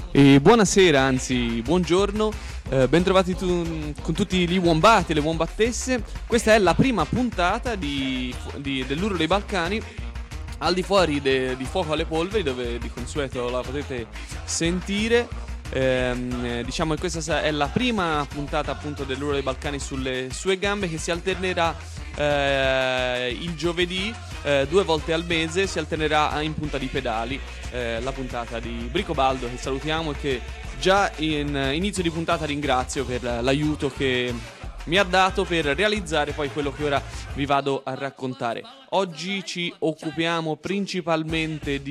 E buonasera, anzi buongiorno, bentrovati con tutti gli wombati e le wombattesse. Questa è la prima puntata dell'Uro dei Balcani, al di fuori di Fuoco alle Polveri, dove di consueto la potete sentire. Diciamo che questa è la prima puntata appunto dell'Uro dei Balcani sulle sue gambe, che si alternerà il giovedì, 2 volte al mese, si alternerà in punta di pedali, la puntata di Bricobaldo, che salutiamo e che già in inizio di puntata ringrazio per l'aiuto che mi ha dato per realizzare poi quello che ora vi vado a raccontare. Oggi ci occupiamo principalmente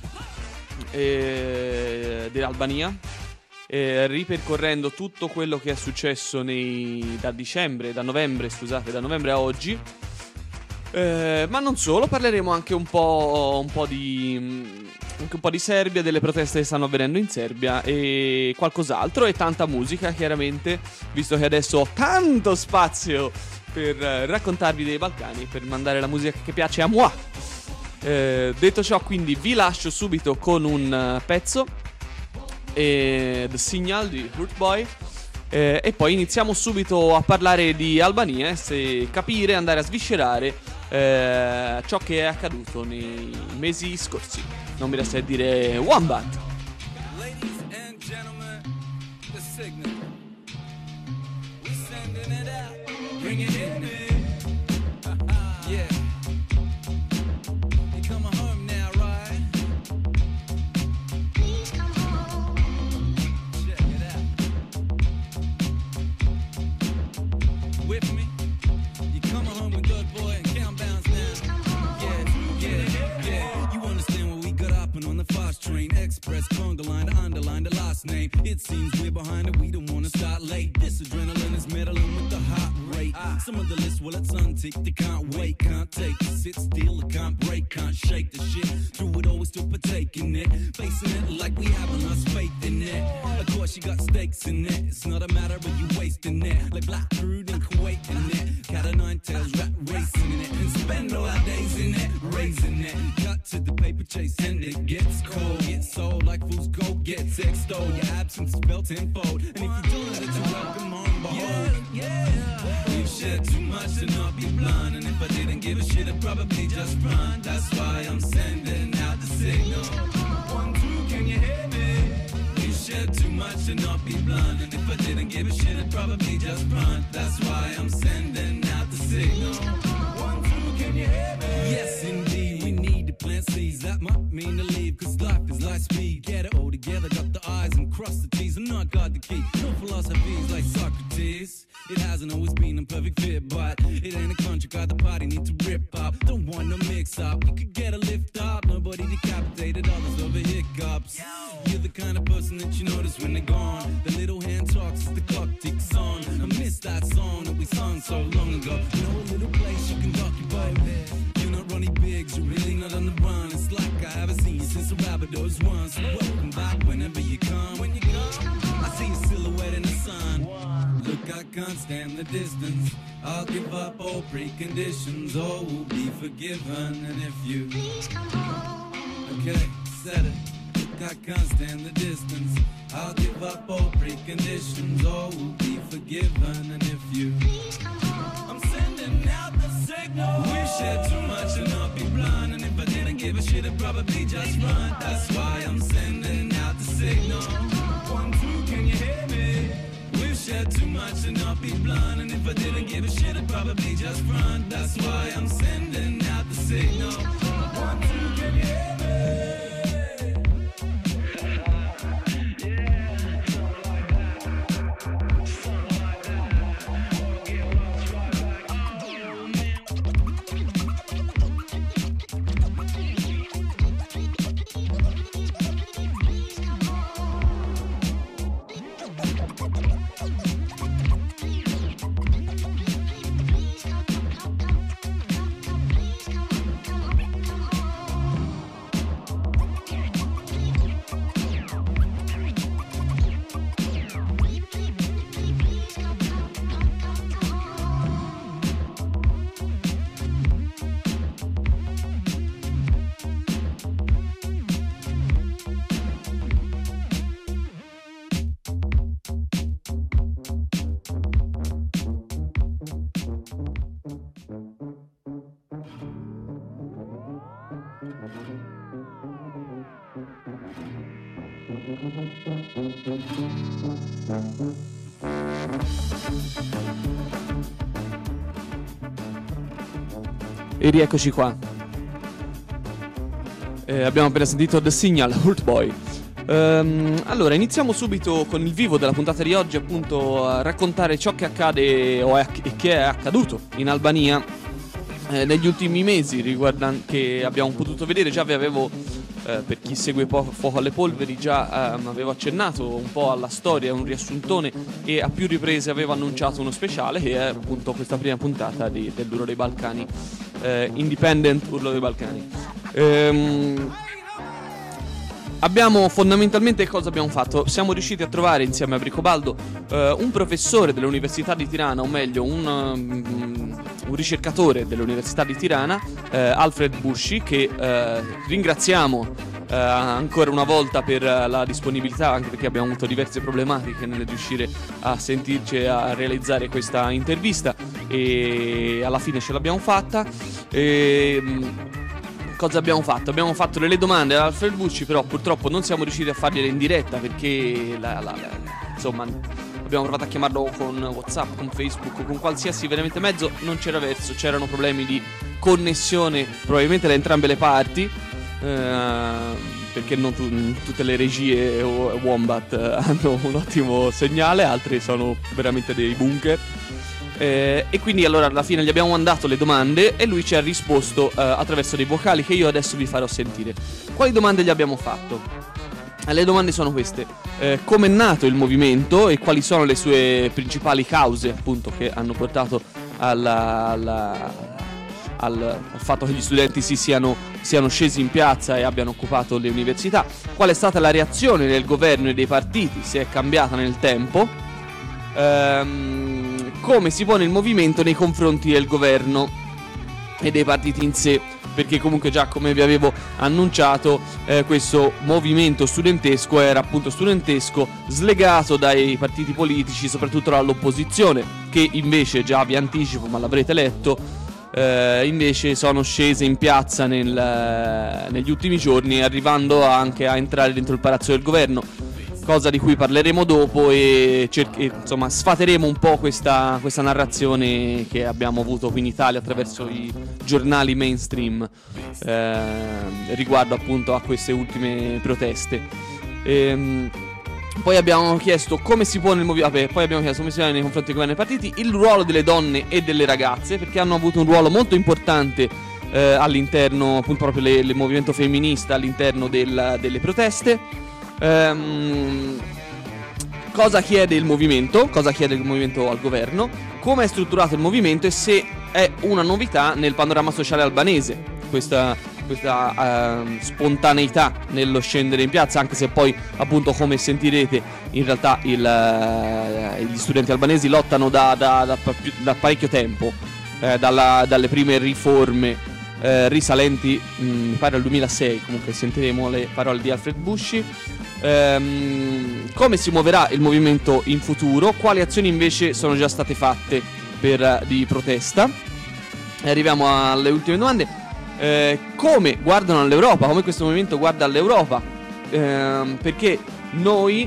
dell'Albania, ripercorrendo tutto quello che è successo da novembre a oggi. Ma non solo, parleremo anche un po' di Serbia, delle proteste che stanno avvenendo in Serbia e qualcos'altro, e tanta musica, chiaramente, visto che adesso ho tanto spazio per raccontarvi dei Balcani, per mandare la musica che piace a moi. Detto ciò, quindi vi lascio subito con un pezzo, The Signal di Hurt Boy, e poi iniziamo subito a parlare di Albania, capire, andare a sviscerare ciò che è accaduto nei mesi scorsi. Non mi resta a dire Wombat. Ladies and gentlemen, the signal. We sending it out. Bring it in, man. Yeah. You coming home now, right? Please come home. Check it out. With me? You coming home with good boy and countdowns now. Yeah. You understand what we got up and on the fast train express conga line to underline the last name. It seems we're behind it, we don't wanna start late. This adrenaline is meddling with the heart rate. Some of the list, well, it's unticked, they can't wait, can't take it, sit still, it can't break, can't shake the shit. Through it all, we still partaking it, facing it like we haven't lost faith in it. Of course, you got stakes in it, it's not a matter of you wasting it. Like Black Crude in Kuwait in it, cat of nine tails, rat racing in it, and spend all our days in it, raising it. Cut to the paper chase and it gets cold, gets sold like fools go get extolled. Your absence is felt tenfold, and if you don't let it, you're welcome home, behold. Yeah. We've shared too much to not be blind, and if I didn't give a shit, I'd probably just run. That's why I'm sending out the signal. 1, 2, can you hear me? We've shared too much to not be blind, and if I didn't give a shit, I'd probably just run. That's why I'm sending out the signal. 1, 2, can you hear me? Yes, indeed, we need to plant seeds. That might mean to leave, cause life is light speed. Get it all together, got the I's and cross the T's. I'm not got the key, no philosophies like Socrates. It hasn't always been a perfect fit, but it ain't a country car the party need to rip up. Don't want no mix up, we could get a lift up. Nobody decapitated, others over hiccups. You're the kind of person that you notice when they're gone. The little hand talks as the clock ticks on. I miss that song that we sung so long ago. You know a little place you can dock your boat. You're not Ronnie Biggs, you're really not on the run. It's like I haven't seen you since the Rapidos once. So welcome back whenever you come. When you come, I see your silhouette in the sun. Look, I can't stand the distance. I'll give up all preconditions. All will be forgiven. And if you Please come home. okay, said it. Look, I can't stand the distance. I'll give up all preconditions. All will be forgiven. And if you Please come home. I'm sending out the signal. We've shared too much and not be blind. And if I didn't give a shit, I'd probably just run. That's why I'm sending out the signal. 1, 2, can you hear me? We've shared too much and not be blind. And if I didn't give a shit, I'd probably just run. That's why I'm sending out the signal. 1, 2, can you hear me? E rieccoci qua. Abbiamo appena sentito The Signal, Hurt Boy. Allora, iniziamo subito con il vivo della puntata di oggi, appunto a raccontare ciò che accade e che è accaduto in Albania negli ultimi mesi, che abbiamo potuto vedere. Già vi avevo, per chi segue Fuoco alle Polveri, già avevo accennato un po' alla storia, un riassuntone, e a più riprese avevo annunciato uno speciale che è appunto questa prima puntata dell'Urlo dei Balcani, Independent Urlo dei Balcani. Abbiamo fondamentalmente cosa abbiamo fatto? Siamo riusciti a trovare insieme a Bricobaldo un professore dell'Università di Tirana, o meglio un ricercatore dell'Università di Tirana, Alfred Busci, che ringraziamo ancora una volta per la disponibilità, anche perché abbiamo avuto diverse problematiche nel riuscire a sentirci e a realizzare questa intervista, e alla fine ce l'abbiamo fatta. Cosa abbiamo fatto? Abbiamo fatto delle domande ad Alfred Busci, però purtroppo non siamo riusciti a fargliele in diretta perché insomma, abbiamo provato a chiamarlo con WhatsApp, con Facebook, con qualsiasi veramente mezzo, non c'era verso, c'erano problemi di connessione probabilmente da entrambe le parti, perché non tutte le regie o Wombat hanno un ottimo segnale, altre sono veramente dei bunker. E quindi allora alla fine gli abbiamo mandato le domande e lui ci ha risposto attraverso dei vocali che io adesso vi farò sentire. Quali domande gli abbiamo fatto? Le domande sono queste: come è nato il movimento e quali sono le sue principali cause, appunto, che hanno portato al fatto che gli studenti siano scesi in piazza e abbiano occupato le università. Qual è stata la reazione del governo e dei partiti, se è cambiata nel tempo. Come si pone il movimento nei confronti del governo e dei partiti in sé, perché comunque già, come vi avevo annunciato, questo movimento studentesco era appunto studentesco, slegato dai partiti politici, soprattutto dall'opposizione, che invece, già vi anticipo ma l'avrete letto, invece sono scese in piazza negli ultimi giorni, arrivando anche a entrare dentro il palazzo del governo, cosa di cui parleremo dopo, e insomma sfateremo un po' questa narrazione che abbiamo avuto qui in Italia attraverso i giornali mainstream riguardo appunto a queste ultime proteste. Poi abbiamo chiesto come si pone il movimento, poi abbiamo chiesto come si pone nei confronti del governo e dei partiti, il ruolo delle donne e delle ragazze, perché hanno avuto un ruolo molto importante all'interno, appunto, proprio il movimento femminista all'interno delle proteste. Cosa chiede il movimento? Cosa chiede il movimento al governo? Come è strutturato il movimento e se è una novità nel panorama sociale albanese questa spontaneità nello scendere in piazza, anche se poi, appunto, come sentirete, in realtà gli studenti albanesi lottano da parecchio tempo, dalle prime riforme risalenti mi pare al 2006. Comunque sentiremo le parole di Alfred Busci. Come si muoverà il movimento in futuro, quali azioni invece sono già state fatte di protesta. Arriviamo alle ultime domande: come guardano all'Europa, come questo movimento guarda all'Europa, perché noi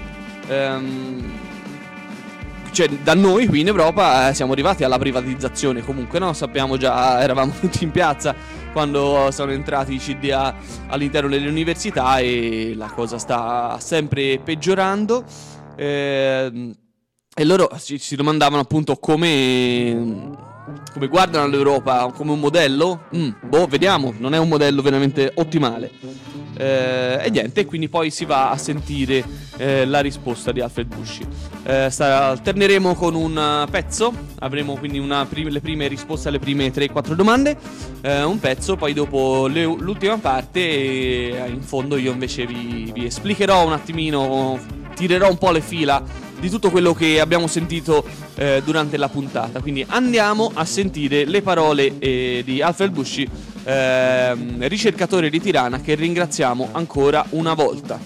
cioè da noi qui in Europa siamo arrivati alla privatizzazione, comunque, no? Sappiamo già, eravamo tutti in piazza quando sono entrati i CDA all'interno delle università e la cosa sta sempre peggiorando, e loro si domandavano appunto come guardano all'Europa, come un modello. Vediamo, non è un modello veramente ottimale. E niente, quindi poi si va a sentire la risposta di Alfred Busci. Alterneremo con un pezzo, avremo quindi le prime risposte alle prime 3-4 domande, un pezzo, poi dopo l'ultima parte, e in fondo io invece vi esplicherò un attimino, tirerò un po' le fila di tutto quello che abbiamo sentito durante la puntata. Quindi andiamo a sentire le parole di Alfred Busci, ricercatore di Tirana, che ringraziamo ancora una volta.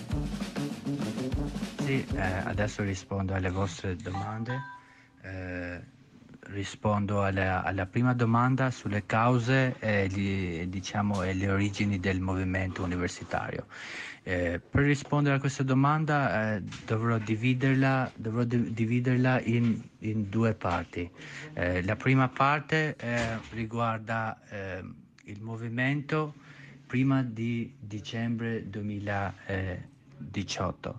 Sì, adesso rispondo alle vostre domande. rispondo alla prima domanda sulle cause e, diciamo, e le origini del movimento universitario. Per rispondere a questa domanda dovrò dividerla in due parti. La prima parte riguarda il movimento prima di dicembre 2018.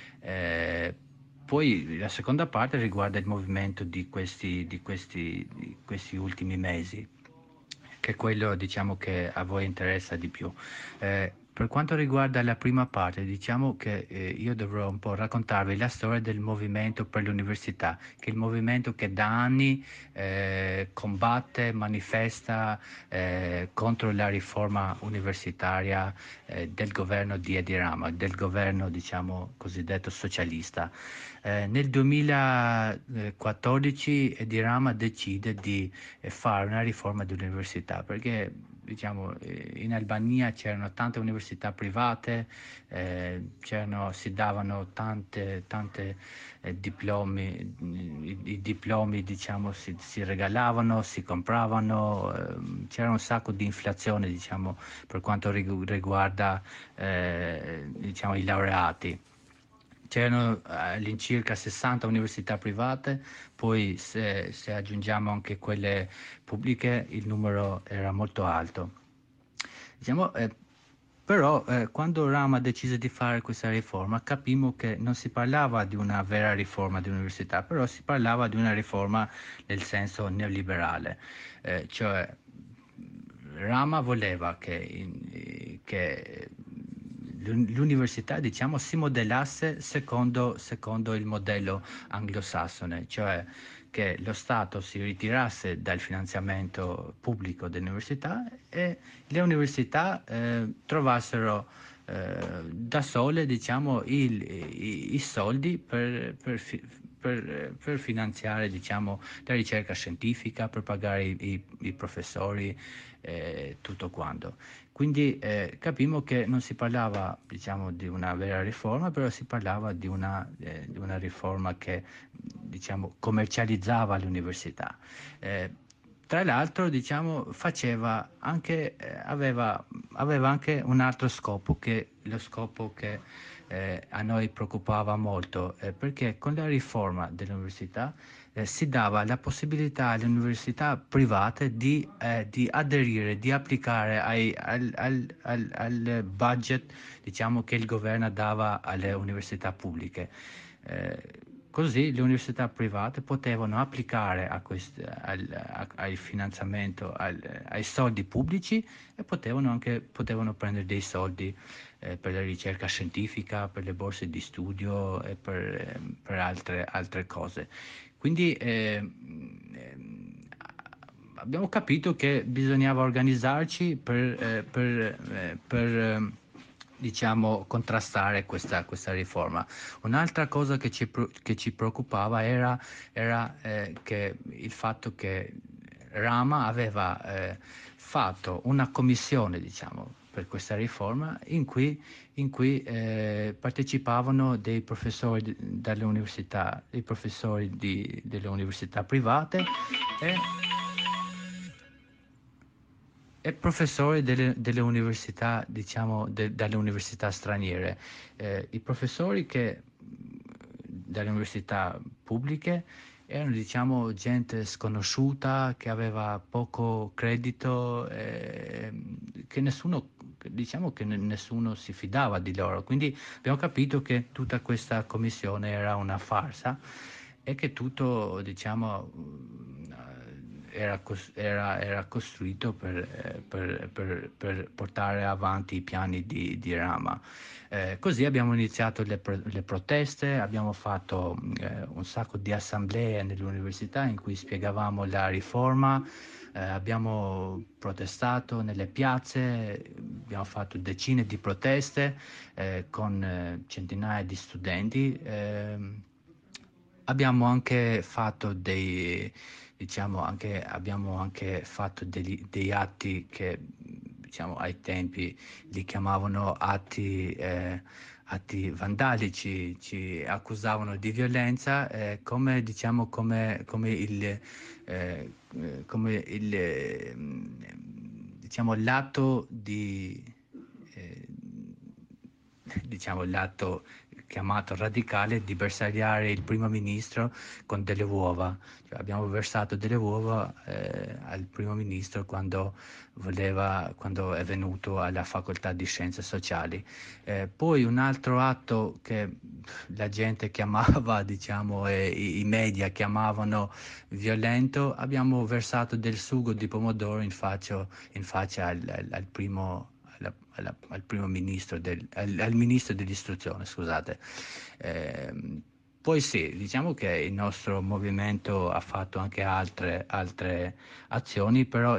Poi la seconda parte riguarda il movimento di questi ultimi mesi, che è quello, diciamo, che a voi interessa di più. Per quanto riguarda la prima parte, diciamo che io dovrò un po' raccontarvi la storia del movimento per l'università, che è il movimento che da anni combatte, manifesta contro la riforma universitaria del governo di Edi Rama, del governo, diciamo, cosiddetto socialista. Nel 2014 Edi Rama decide di fare una riforma dell'università perché, diciamo, in Albania c'erano tante università private, si davano tante diplomi, i diplomi, diciamo, si regalavano, si compravano, c'era un sacco di inflazione, diciamo, per quanto riguarda, diciamo, i laureati. C'erano all'incirca 60 università private, poi se aggiungiamo anche quelle pubbliche il numero era molto alto. Diciamo, però quando Rama decise di fare questa riforma capimmo che non si parlava di una vera riforma dell'università, però si parlava di una riforma nel senso neoliberale, cioè Rama voleva che l'università, diciamo, si modellasse secondo il modello anglosassone, cioè che lo Stato si ritirasse dal finanziamento pubblico dell'università e le università trovassero da sole, diciamo, i soldi per finanziare, diciamo, la ricerca scientifica, per pagare i professori, tutto quanto. Quindi capimmo che non si parlava, diciamo, di una vera riforma, però si parlava di una riforma che, diciamo, commercializzava l'università. Tra l'altro, diciamo, aveva anche un altro scopo, che lo scopo che a noi preoccupava molto, perché con la riforma dell'università si dava la possibilità alle università private di aderire, di applicare al budget, diciamo, che il governo dava alle università pubbliche. Così le università private potevano applicare al finanziamento, ai soldi pubblici, e potevano prendere dei soldi per la ricerca scientifica, per le borse di studio e per altre cose. Quindi abbiamo capito che bisognava organizzarci per diciamo, contrastare questa riforma. Un'altra cosa che ci preoccupava era che il fatto che Rama aveva fatto una commissione, diciamo, per questa riforma in cui partecipavano dei professori dalle università, dei professori delle università private e professori delle università, diciamo, dalle università straniere. I professori dalle università pubbliche erano, diciamo, gente sconosciuta che aveva poco credito, diciamo che nessuno si fidava di loro. Quindi abbiamo capito che tutta questa commissione era una farsa e che tutto, diciamo, era costruito per portare avanti i piani di Rama. Così abbiamo iniziato le proteste, abbiamo fatto un sacco di assemblee nell'università in cui spiegavamo la riforma, abbiamo protestato nelle piazze, abbiamo fatto decine di proteste con centinaia di studenti. Abbiamo anche fatto abbiamo anche fatto degli atti che, diciamo, ai tempi li chiamavano atti vandalici, ci accusavano di violenza, come diciamo come diciamo l'atto di eh, diciamo l'atto chiamato radicale di bersagliare il primo ministro con delle uova. Cioè, abbiamo versato delle uova al primo ministro quando è venuto alla facoltà di scienze sociali. Poi un altro atto che la gente chiamava, diciamo, e i media chiamavano violento, abbiamo versato del sugo di pomodoro in faccia al primo al primo ministro, al ministro dell'istruzione, scusate. Poi sì, diciamo che il nostro movimento ha fatto anche altre azioni, però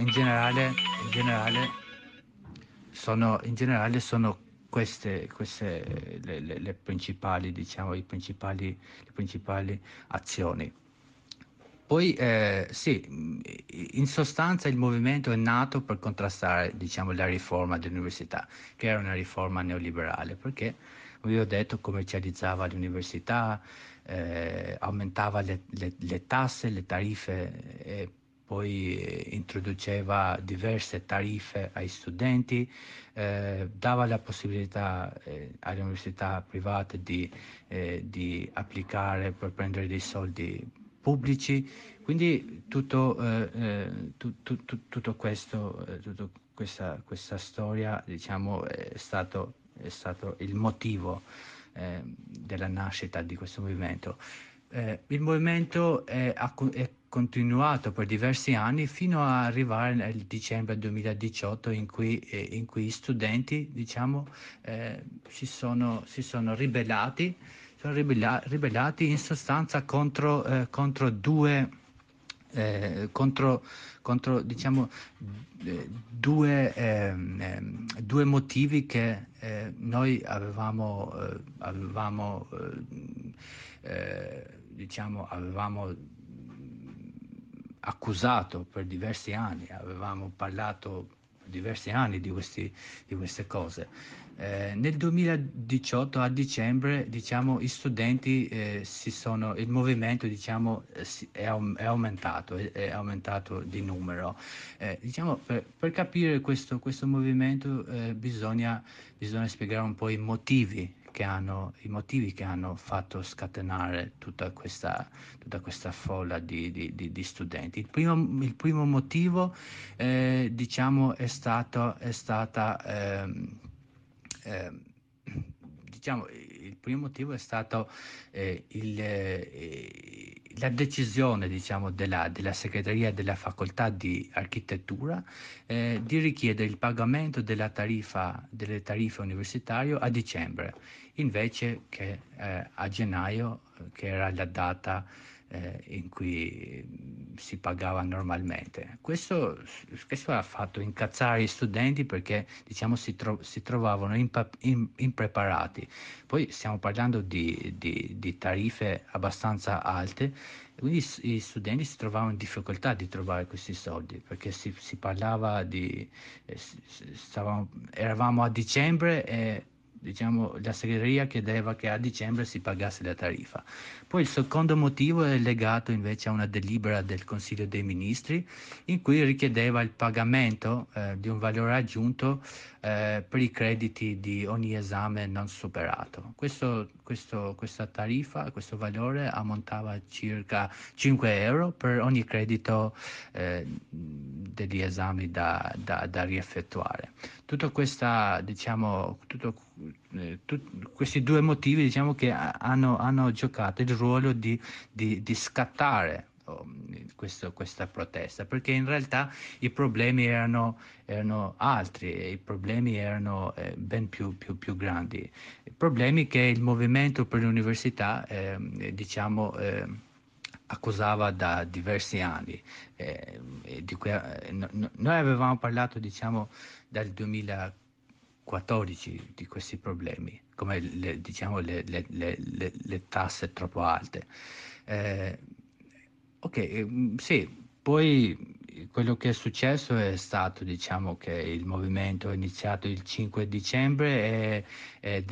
in generale sono queste le principali, diciamo, le principali azioni. Poi sì, in sostanza il movimento è nato per contrastare, diciamo, la riforma dell'università, che era una riforma neoliberale, perché, come vi ho detto, commercializzava l'università, aumentava le tasse, le tariffe, e poi introduceva diverse tariffe ai studenti, dava la possibilità alle università private di applicare per prendere dei soldi pubblici, quindi tutto questo, questa storia, diciamo, è stato il motivo della nascita di questo movimento. Il movimento è continuato per diversi anni fino a arrivare nel dicembre 2018 in cui gli studenti, diciamo, si sono ribellati, ribellati in sostanza contro diciamo, due motivi che noi diciamo, avevamo accusato per diversi anni, avevamo parlato per diversi anni di queste cose. Nel 2018 a dicembre, diciamo, i studenti il movimento, diciamo, è aumentato di numero. Diciamo, per capire questo movimento bisogna spiegare un po' i motivi che hanno fatto scatenare tutta questa folla di studenti. Il primo motivo, diciamo, è stata diciamo, il primo motivo è stato la decisione, diciamo, della segreteria della facoltà di architettura di richiedere il pagamento delle tariffe universitarie a dicembre, invece che a gennaio, che era la data in cui si pagava normalmente. Questo ha fatto incazzare gli studenti perché, diciamo, si trovavano impreparati. Poi stiamo parlando di tariffe abbastanza alte, quindi gli studenti si trovavano in difficoltà di trovare questi soldi, perché si parlava eravamo a dicembre e, diciamo, la segreteria chiedeva che a dicembre si pagasse la tariffa. Poi il secondo motivo è legato invece a una delibera del Consiglio dei Ministri in cui richiedeva il pagamento di un valore aggiunto per i crediti di ogni esame non superato. Questa tariffa, questo valore ammontava a circa 5 euro per ogni credito degli esami da rieffettuare. Questi due motivi, diciamo, che hanno giocato il ruolo di scattare questa protesta, perché in realtà i problemi erano altri, e i problemi erano ben più grandi. I problemi che il movimento per l'università, diciamo, accusava da diversi anni. Noi avevamo parlato, diciamo, dal 2014 di questi problemi, come diciamo, le tasse troppo alte. Ok, sì, poi quello che è successo è stato, diciamo, che il movimento è iniziato il 5 dicembre ed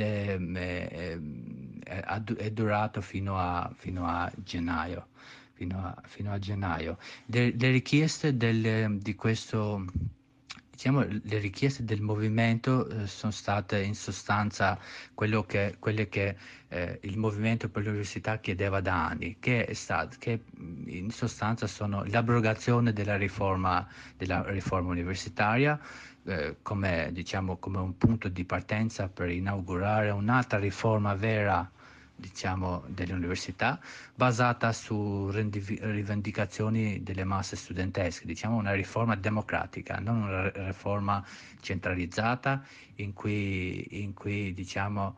è durato fino a gennaio. Fino a gennaio. Le richieste di questo, diciamo, le richieste del movimento sono state in sostanza quelle che il movimento per l'università chiedeva da anni, che in sostanza sono l'abrogazione della riforma universitaria, come, diciamo, come un punto di partenza per inaugurare un'altra riforma vera, diciamo, delle università, basata su rivendicazioni delle masse studentesche, diciamo una riforma democratica, non una riforma centralizzata in cui diciamo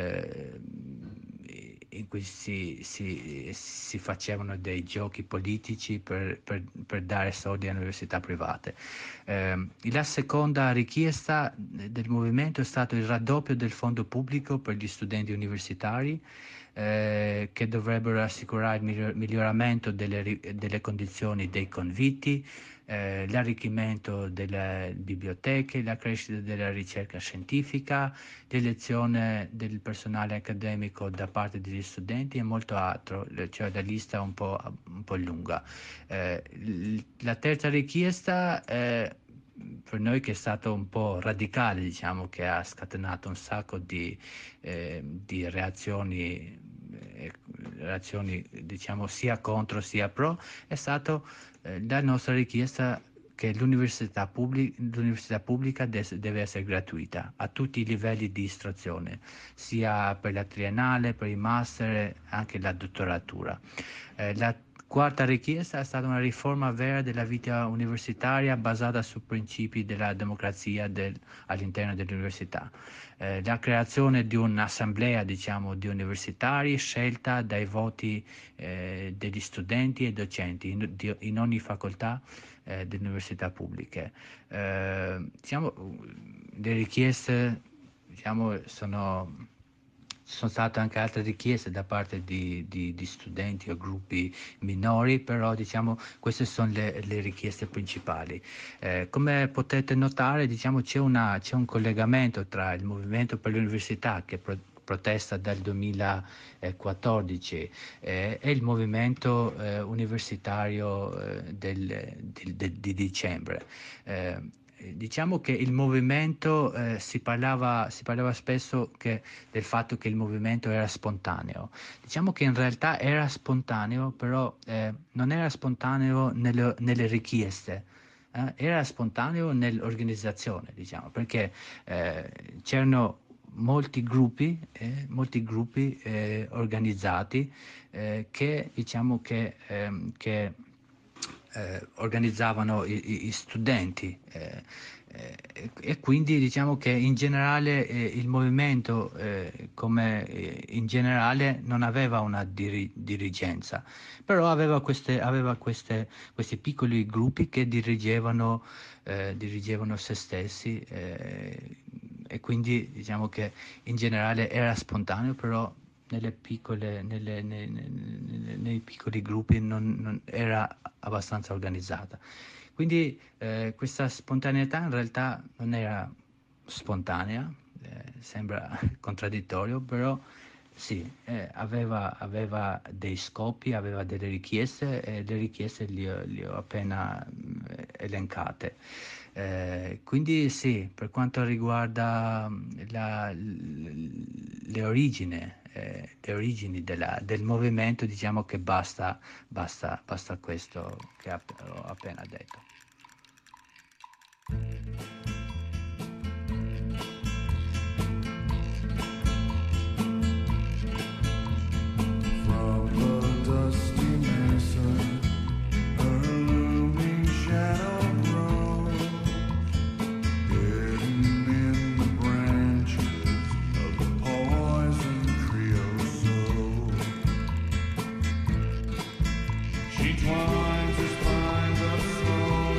in cui si facevano dei giochi politici per dare soldi alle università private. La seconda richiesta del movimento è stato il raddoppio del fondo pubblico per gli studenti universitari, che dovrebbero assicurare il miglioramento delle condizioni dei convitti, l'arricchimento delle biblioteche, la crescita della ricerca scientifica, l'elezione del personale accademico da parte degli studenti e molto altro, cioè la lista è un po' lunga. La terza richiesta per noi, che è stato un po' radicale, diciamo, che ha scatenato un sacco di reazioni, diciamo, sia contro sia pro, è stato la nostra richiesta che l'università pubblica deve essere gratuita a tutti i livelli di istruzione, sia per la triennale, per i master e anche la dottoratura. La quarta richiesta è stata una riforma vera della vita universitaria basata sui principi della democrazia all'interno dell'università. La creazione di un'assemblea, diciamo, di universitari scelta dai voti degli studenti e docenti in ogni facoltà delle università pubbliche. Diciamo, le richieste, diciamo, ci sono state anche altre richieste da parte di studenti o gruppi minori, però, diciamo, queste sono le richieste principali. Come potete notare, diciamo, c'è un collegamento tra il movimento per l'università, che protesta dal 2014, e il movimento universitario di dicembre. Diciamo che il movimento, si parlava spesso del fatto che il movimento era spontaneo. Diciamo che in realtà era spontaneo, però non era spontaneo nelle richieste, era spontaneo nell'organizzazione, diciamo, perché c'erano molti gruppi organizzati, che, diciamo, che organizzavano i studenti, e quindi, diciamo, che in generale il movimento, come in generale, non aveva una dirigenza, però aveva questi piccoli gruppi che dirigevano se stessi, e quindi, diciamo, che in generale era spontaneo, però nei piccoli gruppi non era abbastanza organizzata. Quindi questa spontaneità in realtà non era spontanea, sembra contraddittorio, però sì, aveva dei scopi, aveva delle richieste, e le richieste li ho appena elencate. Quindi sì, per quanto riguarda le origini del movimento, diciamo che basta questo che ho appena detto. From the dusty mesa, a looming shadow grows, hidden in the branches of the poison creosote. She twines her spines of soul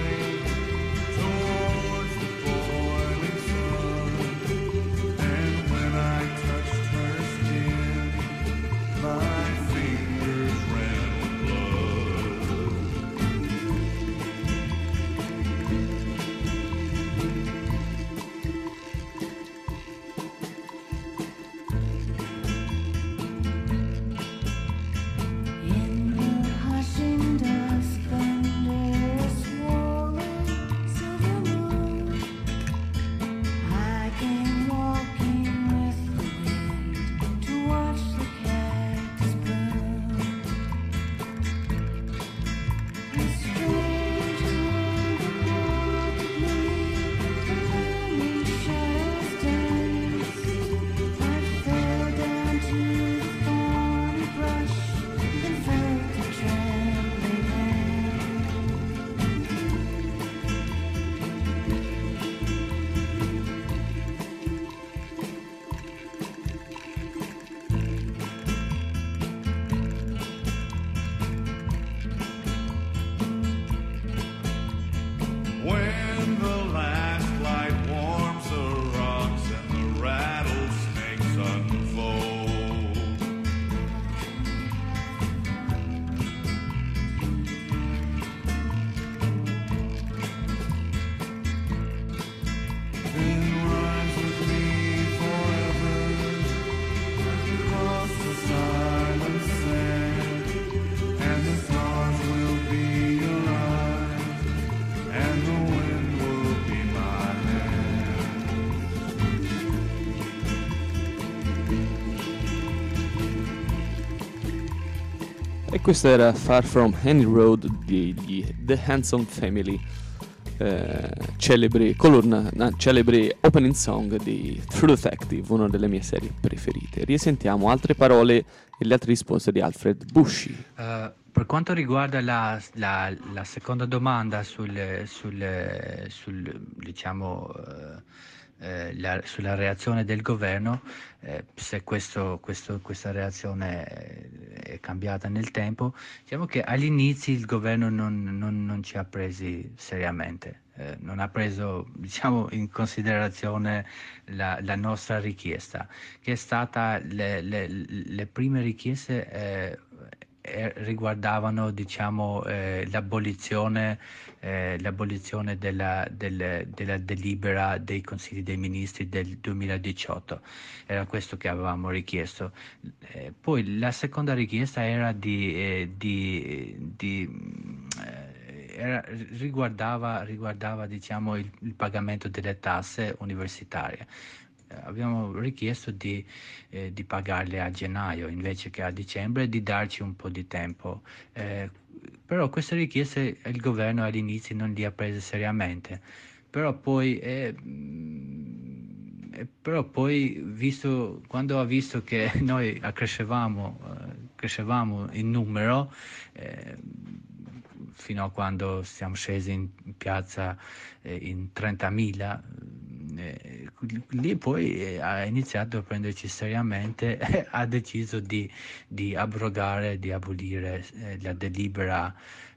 Questo era Far From Any Road degli The Hanson Family, celebre celebre opening song di True Detective, una delle mie serie preferite. Risentiamo altre parole e le altre risposte di Alfred Bushy. Per quanto riguarda la seconda domanda diciamo, sulla reazione del governo, se questa reazione è cambiata nel tempo, diciamo che all'inizio il governo non ci ha presi seriamente. Non ha preso, diciamo, in considerazione la nostra richiesta, che è stata le prime richieste riguardavano, diciamo, l'abolizione della delibera dei Consigli dei Ministri del 2018. Era questo che avevamo richiesto. Poi la seconda richiesta era riguardava, diciamo, il pagamento delle tasse universitarie. Abbiamo richiesto di pagarle a gennaio invece che a dicembre e di darci un po' di tempo. Però queste richieste il governo all'inizio non le ha prese seriamente. Però poi quando ha visto che noi crescevamo in numero, eh, fino a quando siamo scesi in piazza in 30.000, lì poi ha iniziato a prenderci seriamente e ha deciso di abrogare, di abolire la delibera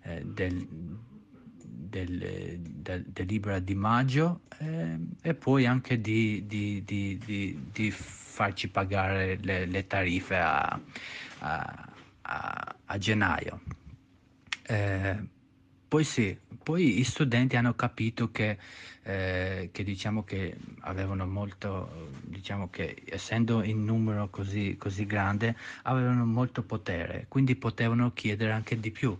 delibera di maggio, e poi anche di farci pagare le tariffe a gennaio. Poi gli studenti hanno capito che diciamo che avevano molto, diciamo che essendo in numero così grande avevano molto potere, quindi potevano chiedere anche di più.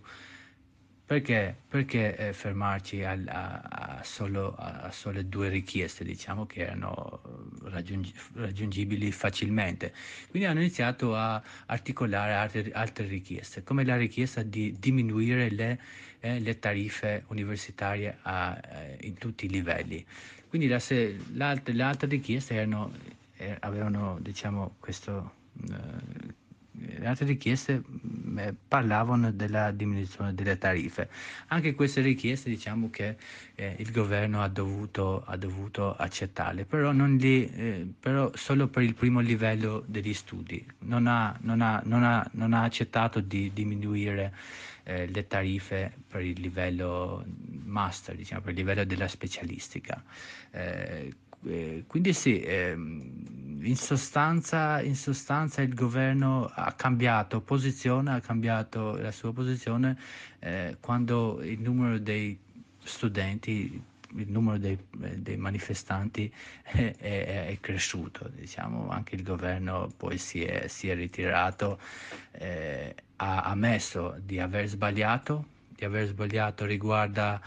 Perché fermarci a sole due richieste, diciamo, che erano raggiungibili facilmente? Quindi hanno iniziato a articolare altre richieste, come la richiesta di diminuire le tariffe universitarie in tutti i livelli. Quindi le altre richieste avevano, diciamo, le altre richieste parlavano della diminuzione delle tariffe. Anche queste richieste, diciamo che il governo ha dovuto accettarle, però però solo per il primo livello degli studi. Non ha accettato di diminuire le tariffe per il livello master, diciamo, per il livello della specialistica. Quindi sì, in sostanza il governo ha cambiato posizione, ha cambiato la sua posizione quando il numero dei studenti, il numero dei manifestanti è cresciuto, diciamo. Anche il governo poi si è ritirato, ha ammesso di aver sbagliato riguardo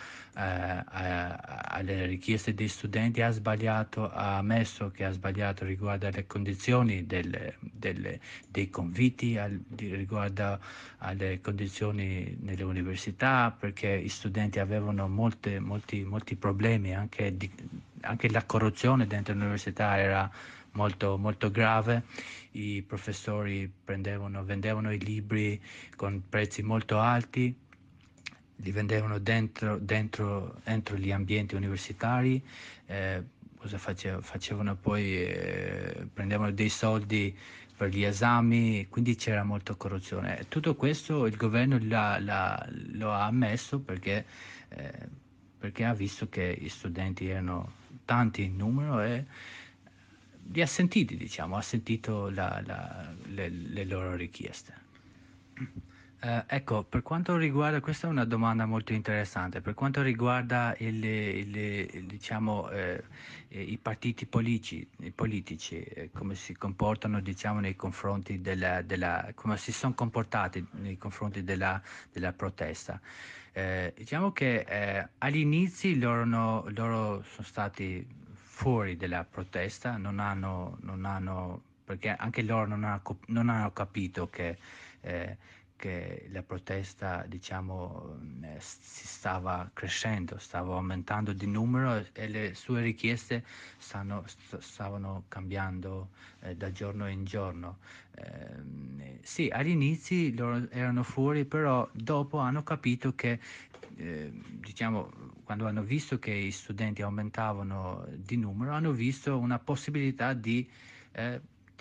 alle richieste dei studenti, ha ammesso che ha sbagliato riguardo alle condizioni dei conviti, riguardo alle condizioni nelle università, perché gli studenti avevano molti problemi, anche la corruzione dentro l'università era molto grave. I professori vendevano i libri con prezzi molto alti, li vendevano entro gli ambienti universitari. Cosa facevano poi? Prendevano dei soldi per gli esami, quindi c'era molta corruzione. Tutto questo il governo lo ha ammesso perché ha visto che gli studenti erano tanti in numero e li ha sentiti, diciamo, ha sentito le loro richieste. Ecco, per quanto riguarda, questa è una domanda molto interessante, per quanto riguarda diciamo, i partiti politici, come si comportano, diciamo, nei confronti come si sono comportati nei confronti della protesta. Diciamo che all'inizio loro sono stati fuori dalla protesta, perché anche loro non hanno capito che la protesta, diciamo, si stava crescendo, stava aumentando di numero e le sue richieste stavano cambiando da giorno in giorno. Sì, agli inizi loro erano fuori, però dopo hanno capito che, diciamo, quando hanno visto che i studenti aumentavano di numero, hanno visto una possibilità eh,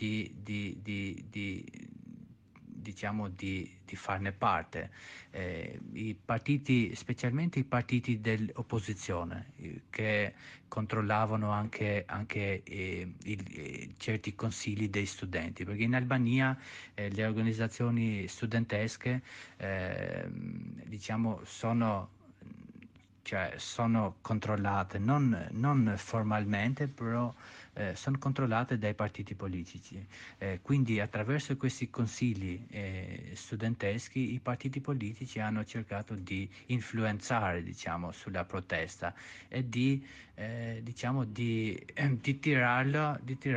diciamo di farne parte. I partiti, specialmente i partiti dell'opposizione, che controllavano anche certi consigli dei studenti, perché in Albania le organizzazioni studentesche diciamo sono controllate, non formalmente, però sono controllate dai partiti politici. Quindi attraverso questi consigli studenteschi i partiti politici hanno cercato di influenzare, diciamo, sulla protesta e diciamo, di tirarla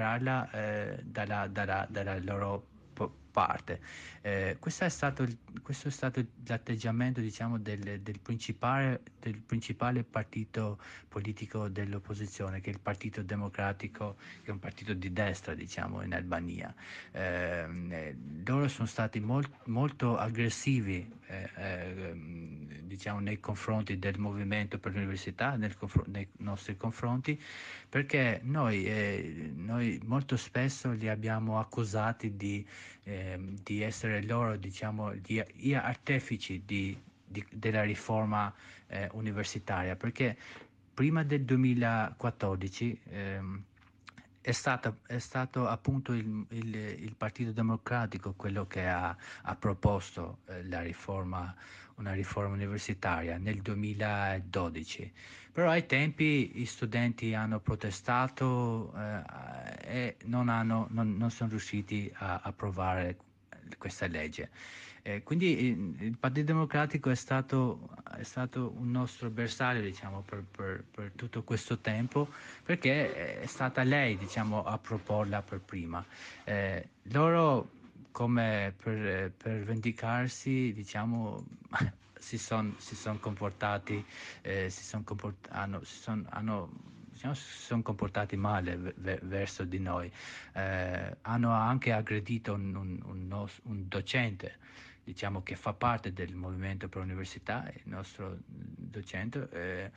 dalla loro parte. Questo è stato l'atteggiamento, diciamo, del principale partito politico dell'opposizione, che è il Partito Democratico, che è un partito di destra, diciamo, in Albania. Loro sono stati molto aggressivi, diciamo, nei confronti del movimento per l'università, nei nostri confronti, perché noi molto spesso li abbiamo accusati di essere loro, diciamo, gli artefici della riforma universitaria, perché prima del 2014 è stato appunto il Partito Democratico quello che ha proposto una riforma universitaria nel 2012. Però ai tempi gli studenti hanno protestato e non sono riusciti a approvare questa legge. Quindi il Partito Democratico è stato un nostro bersaglio, diciamo, per tutto questo tempo, perché è stata lei, diciamo, a proporla per prima. Loro, come per vendicarsi, diciamo, si sono comportati, diciamo, si sono comportati male verso di noi. Hanno anche aggredito un docente, diciamo, che fa parte del movimento per l'università, il nostro docente.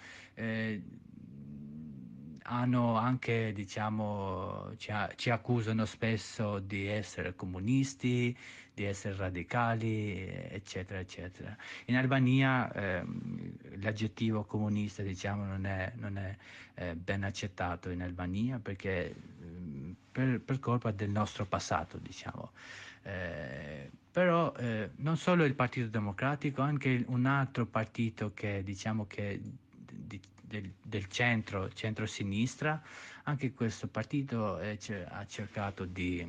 Hanno anche, diciamo, ci accusano spesso di essere comunisti, di essere radicali, eccetera, eccetera. In Albania l'aggettivo comunista, diciamo, non è ben accettato in Albania, perché per colpa del nostro passato, diciamo. Però non solo il Partito Democratico, anche un altro partito che, diciamo, che del centro-sinistra, anche questo partito ha cercato di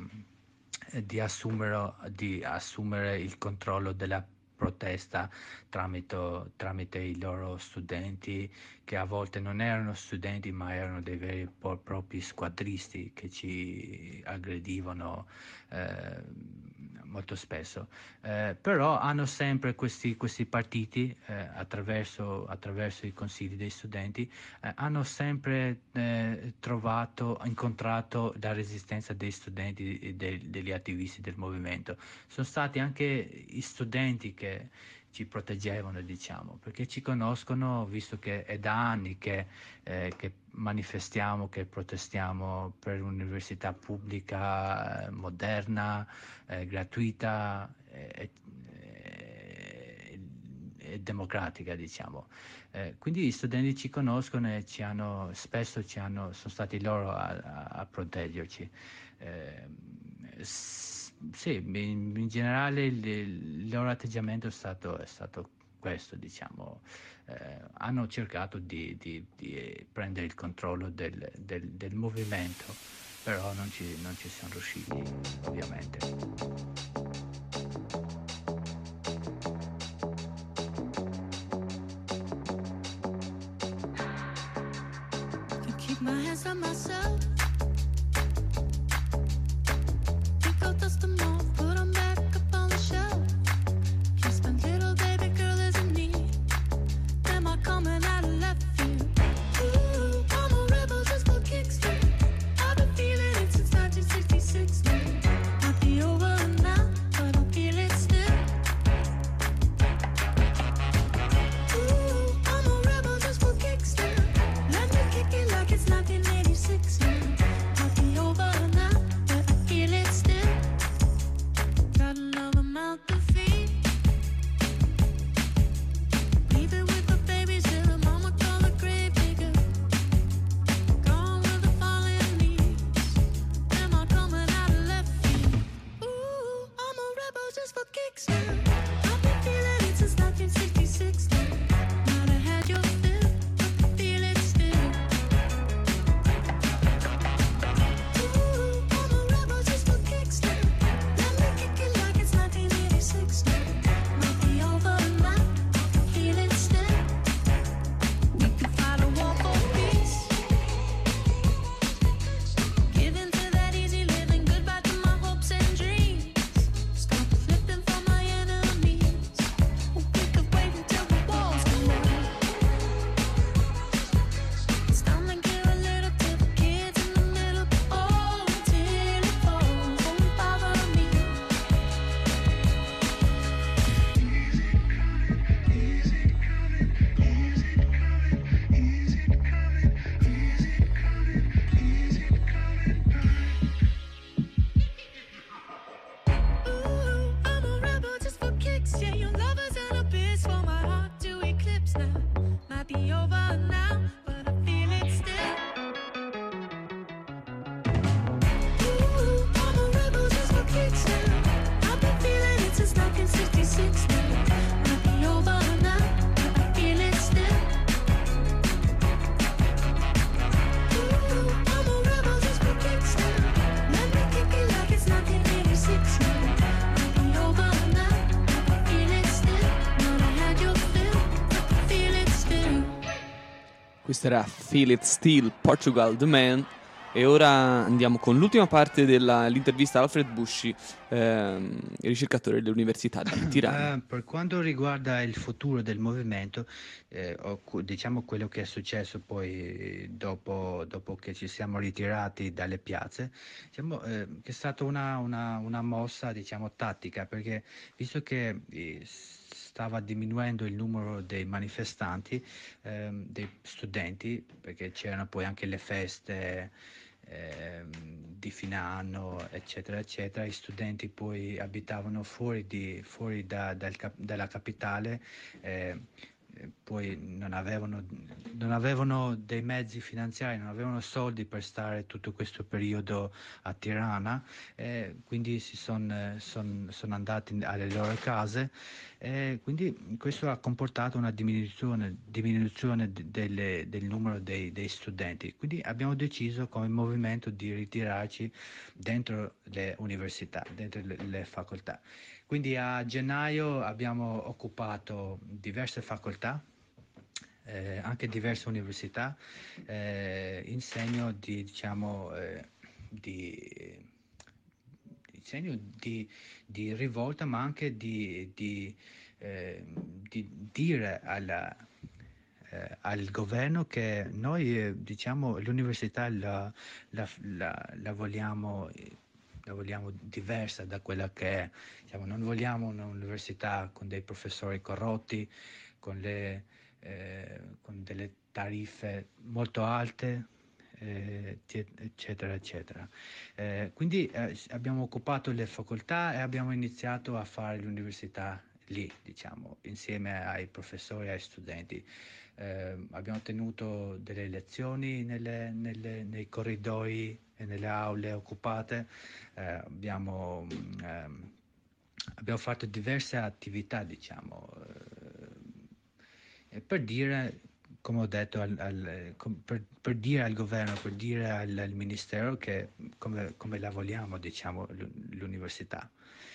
assumere il controllo della protesta tramite i loro studenti, che a volte non erano studenti ma erano dei veri e propri squadristi che ci aggredivano molto spesso. Però hanno sempre questi partiti, attraverso i consigli dei studenti, hanno sempre incontrato la resistenza dei studenti e degli attivisti del movimento. Sono stati anche gli studenti che ci proteggevano, diciamo, perché ci conoscono, visto che è da anni che manifestiamo, che protestiamo per un'università pubblica, moderna, gratuita e democratica, diciamo. Quindi gli studenti ci conoscono e spesso sono stati loro a proteggerci. Sì, in generale il loro atteggiamento è stato questo, diciamo. Hanno cercato di prendere il controllo del movimento, però non ci sono riusciti, ovviamente. My hands on myself. Think I'll dust them off, put them back up on the shelf. Questo era Feel It Still, Portugal The Man. E ora andiamo con l'ultima parte dell'intervista a Alfred Busci, ricercatore dell'Università di Tirana. Per quanto riguarda il futuro del movimento, diciamo quello che è successo poi dopo che ci siamo ritirati dalle piazze, diciamo, che è stata una mossa, diciamo, tattica, perché visto che stava diminuendo il numero dei manifestanti, dei studenti, perché c'erano poi anche le feste di fine anno, eccetera, eccetera. Gli studenti poi abitavano fuori dalla capitale, poi non avevano dei mezzi finanziari, non avevano soldi per stare tutto questo periodo a Tirana, quindi sono andati alle loro case. Quindi questo ha comportato una diminuzione del numero dei studenti. Quindi abbiamo deciso come movimento di ritirarci dentro le università, dentro le facoltà. Quindi a gennaio abbiamo occupato diverse facoltà, anche diverse università, in segno di, diciamo, in segno di rivolta, ma anche di dire al governo che noi, diciamo, l'università la vogliamo diversa da quella che è. Diciamo, non vogliamo un'università con dei professori corrotti, con delle tariffe molto alte, eccetera, eccetera. Quindi abbiamo occupato le facoltà e abbiamo iniziato a fare l'università lì, diciamo, insieme ai professori e ai studenti. Abbiamo tenuto delle lezioni nei corridoi e nelle aule occupate. Abbiamo fatto diverse attività, diciamo, per dire, come ho detto, per dire al governo, per dire al ministero che come la vogliamo, diciamo, l'università.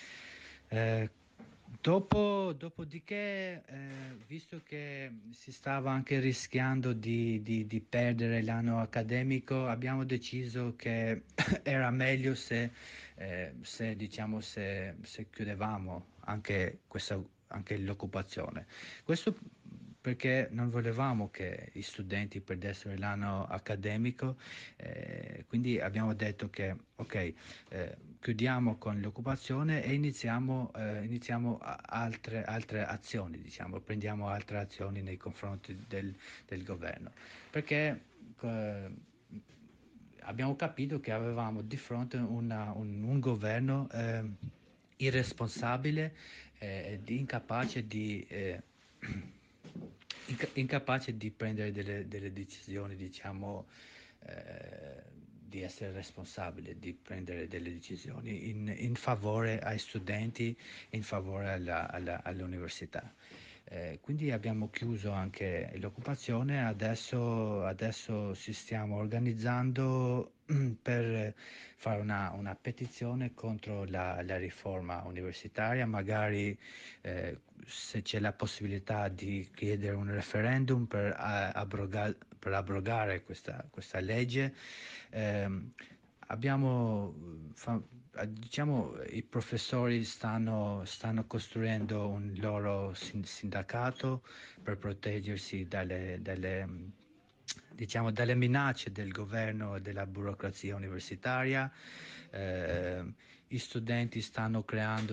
Dopodiché, visto che si stava anche rischiando di perdere l'anno accademico, abbiamo deciso che era meglio diciamo, se chiudevamo anche l'occupazione. Questo perché non volevamo che gli studenti perdessero l'anno accademico, quindi abbiamo detto che ok, chiudiamo con l'occupazione e iniziamo altre azioni, diciamo, prendiamo altre azioni nei confronti del governo, perché abbiamo capito che avevamo di fronte un governo irresponsabile ed incapace di prendere delle decisioni, diciamo, di essere responsabile, di prendere delle decisioni in favore ai studenti, in favore all'università. Quindi abbiamo chiuso anche l'occupazione, adesso ci stiamo organizzando per fare una petizione contro la riforma universitaria, magari se c'è la possibilità di chiedere un referendum per abrogare questa legge. Abbiamo, diciamo, i professori stanno costruendo un loro sindacato per proteggersi diciamo, dalle minacce del governo e della burocrazia universitaria. Gli studenti stanno creando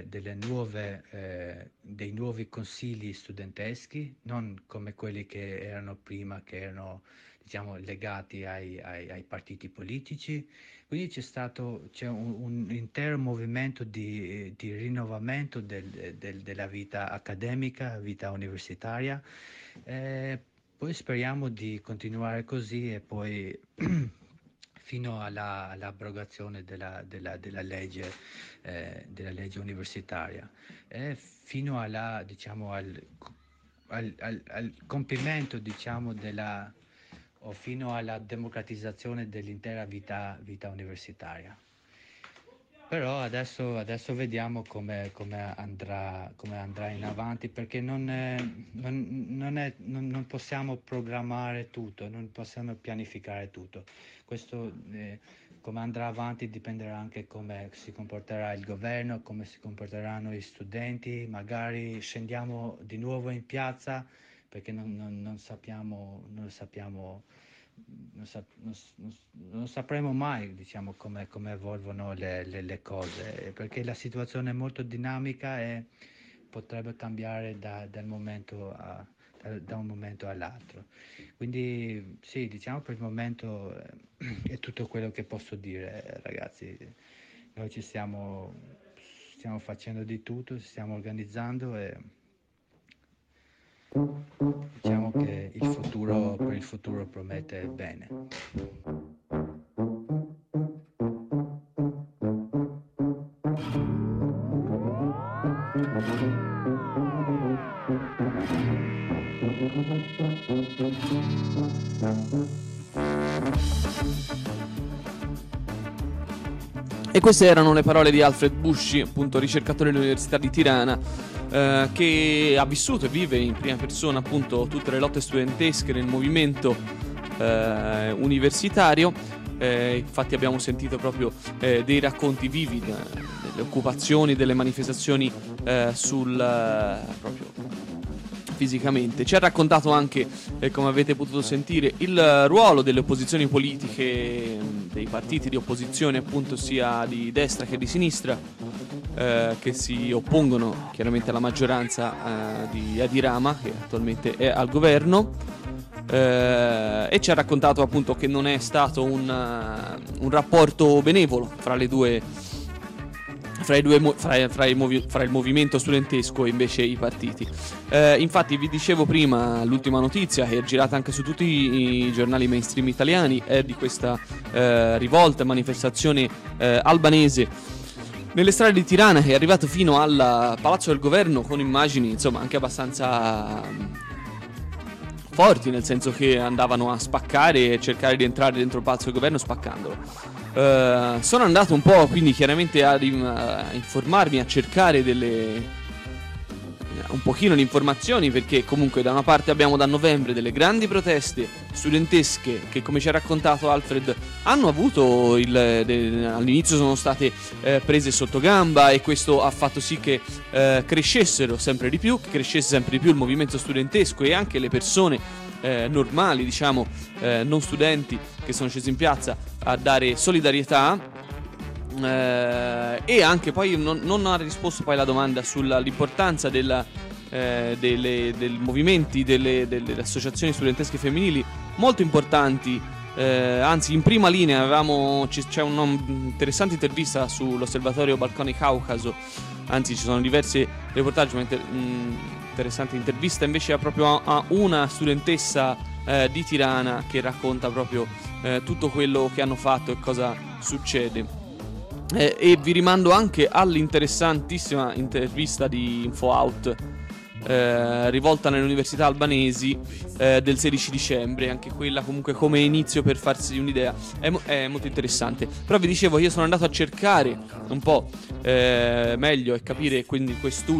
dei nuovi consigli studenteschi, non come quelli che erano prima, che erano, diciamo, legati ai partiti politici. Quindi c'è un intero movimento di rinnovamento della vita accademica, vita universitaria. Poi speriamo di continuare così e poi fino all'abrogazione della legge universitaria e fino diciamo, al compimento, diciamo, o fino alla democratizzazione dell'intera vita universitaria. Però adesso vediamo come andrà in avanti, perché non possiamo programmare tutto, non possiamo pianificare tutto. Questo, come andrà avanti dipenderà anche come si comporterà il governo, come si comporteranno gli studenti. Magari scendiamo di nuovo in piazza, perché non sappiamo, non sapremo mai, diciamo, come evolvono le cose, perché la situazione è molto dinamica e potrebbe cambiare da un momento all'altro. Quindi sì, diciamo per il momento è tutto quello che posso dire, ragazzi. Noi stiamo facendo di tutto, ci stiamo organizzando e diciamo che per il futuro promette bene. E queste erano le parole di Alfred Busci, appunto ricercatore dell'Università di Tirana, che ha vissuto e vive in prima persona appunto tutte le lotte studentesche nel movimento universitario. Infatti abbiamo sentito proprio dei racconti vivi delle occupazioni, delle manifestazioni proprio fisicamente. Ci ha raccontato anche, come avete potuto sentire, il ruolo delle opposizioni politiche, dei partiti di opposizione appunto sia di destra che di sinistra, che si oppongono chiaramente alla maggioranza di Edi Rama, che attualmente è al governo, e ci ha raccontato appunto che non è stato un rapporto benevolo fra il movimento studentesco e invece i partiti. Infatti vi dicevo prima, l'ultima notizia che è girata anche su tutti i giornali mainstream italiani è di questa rivolta e manifestazione albanese nelle strade di Tirana, che è arrivato fino al Palazzo del Governo con immagini insomma anche abbastanza forti, nel senso che andavano a spaccare e cercare di entrare dentro il Palazzo del Governo spaccandolo. Sono andato un po' quindi chiaramente a informarmi, a cercare un pochino di informazioni, perché comunque da una parte abbiamo da novembre delle grandi proteste studentesche che, come ci ha raccontato Alfred, hanno avuto all'inizio sono state prese sotto gamba, e questo ha fatto sì che crescesse sempre di più il movimento studentesco e anche le persone normali, diciamo, non studenti, che sono scesi in piazza a dare solidarietà, e anche poi non ha risposto poi alla domanda sull'importanza dei movimenti, delle associazioni studentesche femminili molto importanti. Anzi, in prima linea c'è un'interessante intervista sull'Osservatorio Balcani Caucaso, anzi ci sono diversi reportage, ma interessante intervista invece proprio a una studentessa di Tirana, che racconta proprio tutto quello che hanno fatto e cosa succede. E vi rimando anche all'interessantissima intervista di InfoOut rivolta nelle università albanesi del 16 dicembre, anche quella comunque come inizio per farsi un'idea è molto interessante. Però vi dicevo, io sono andato a cercare un po' meglio e capire quindi queste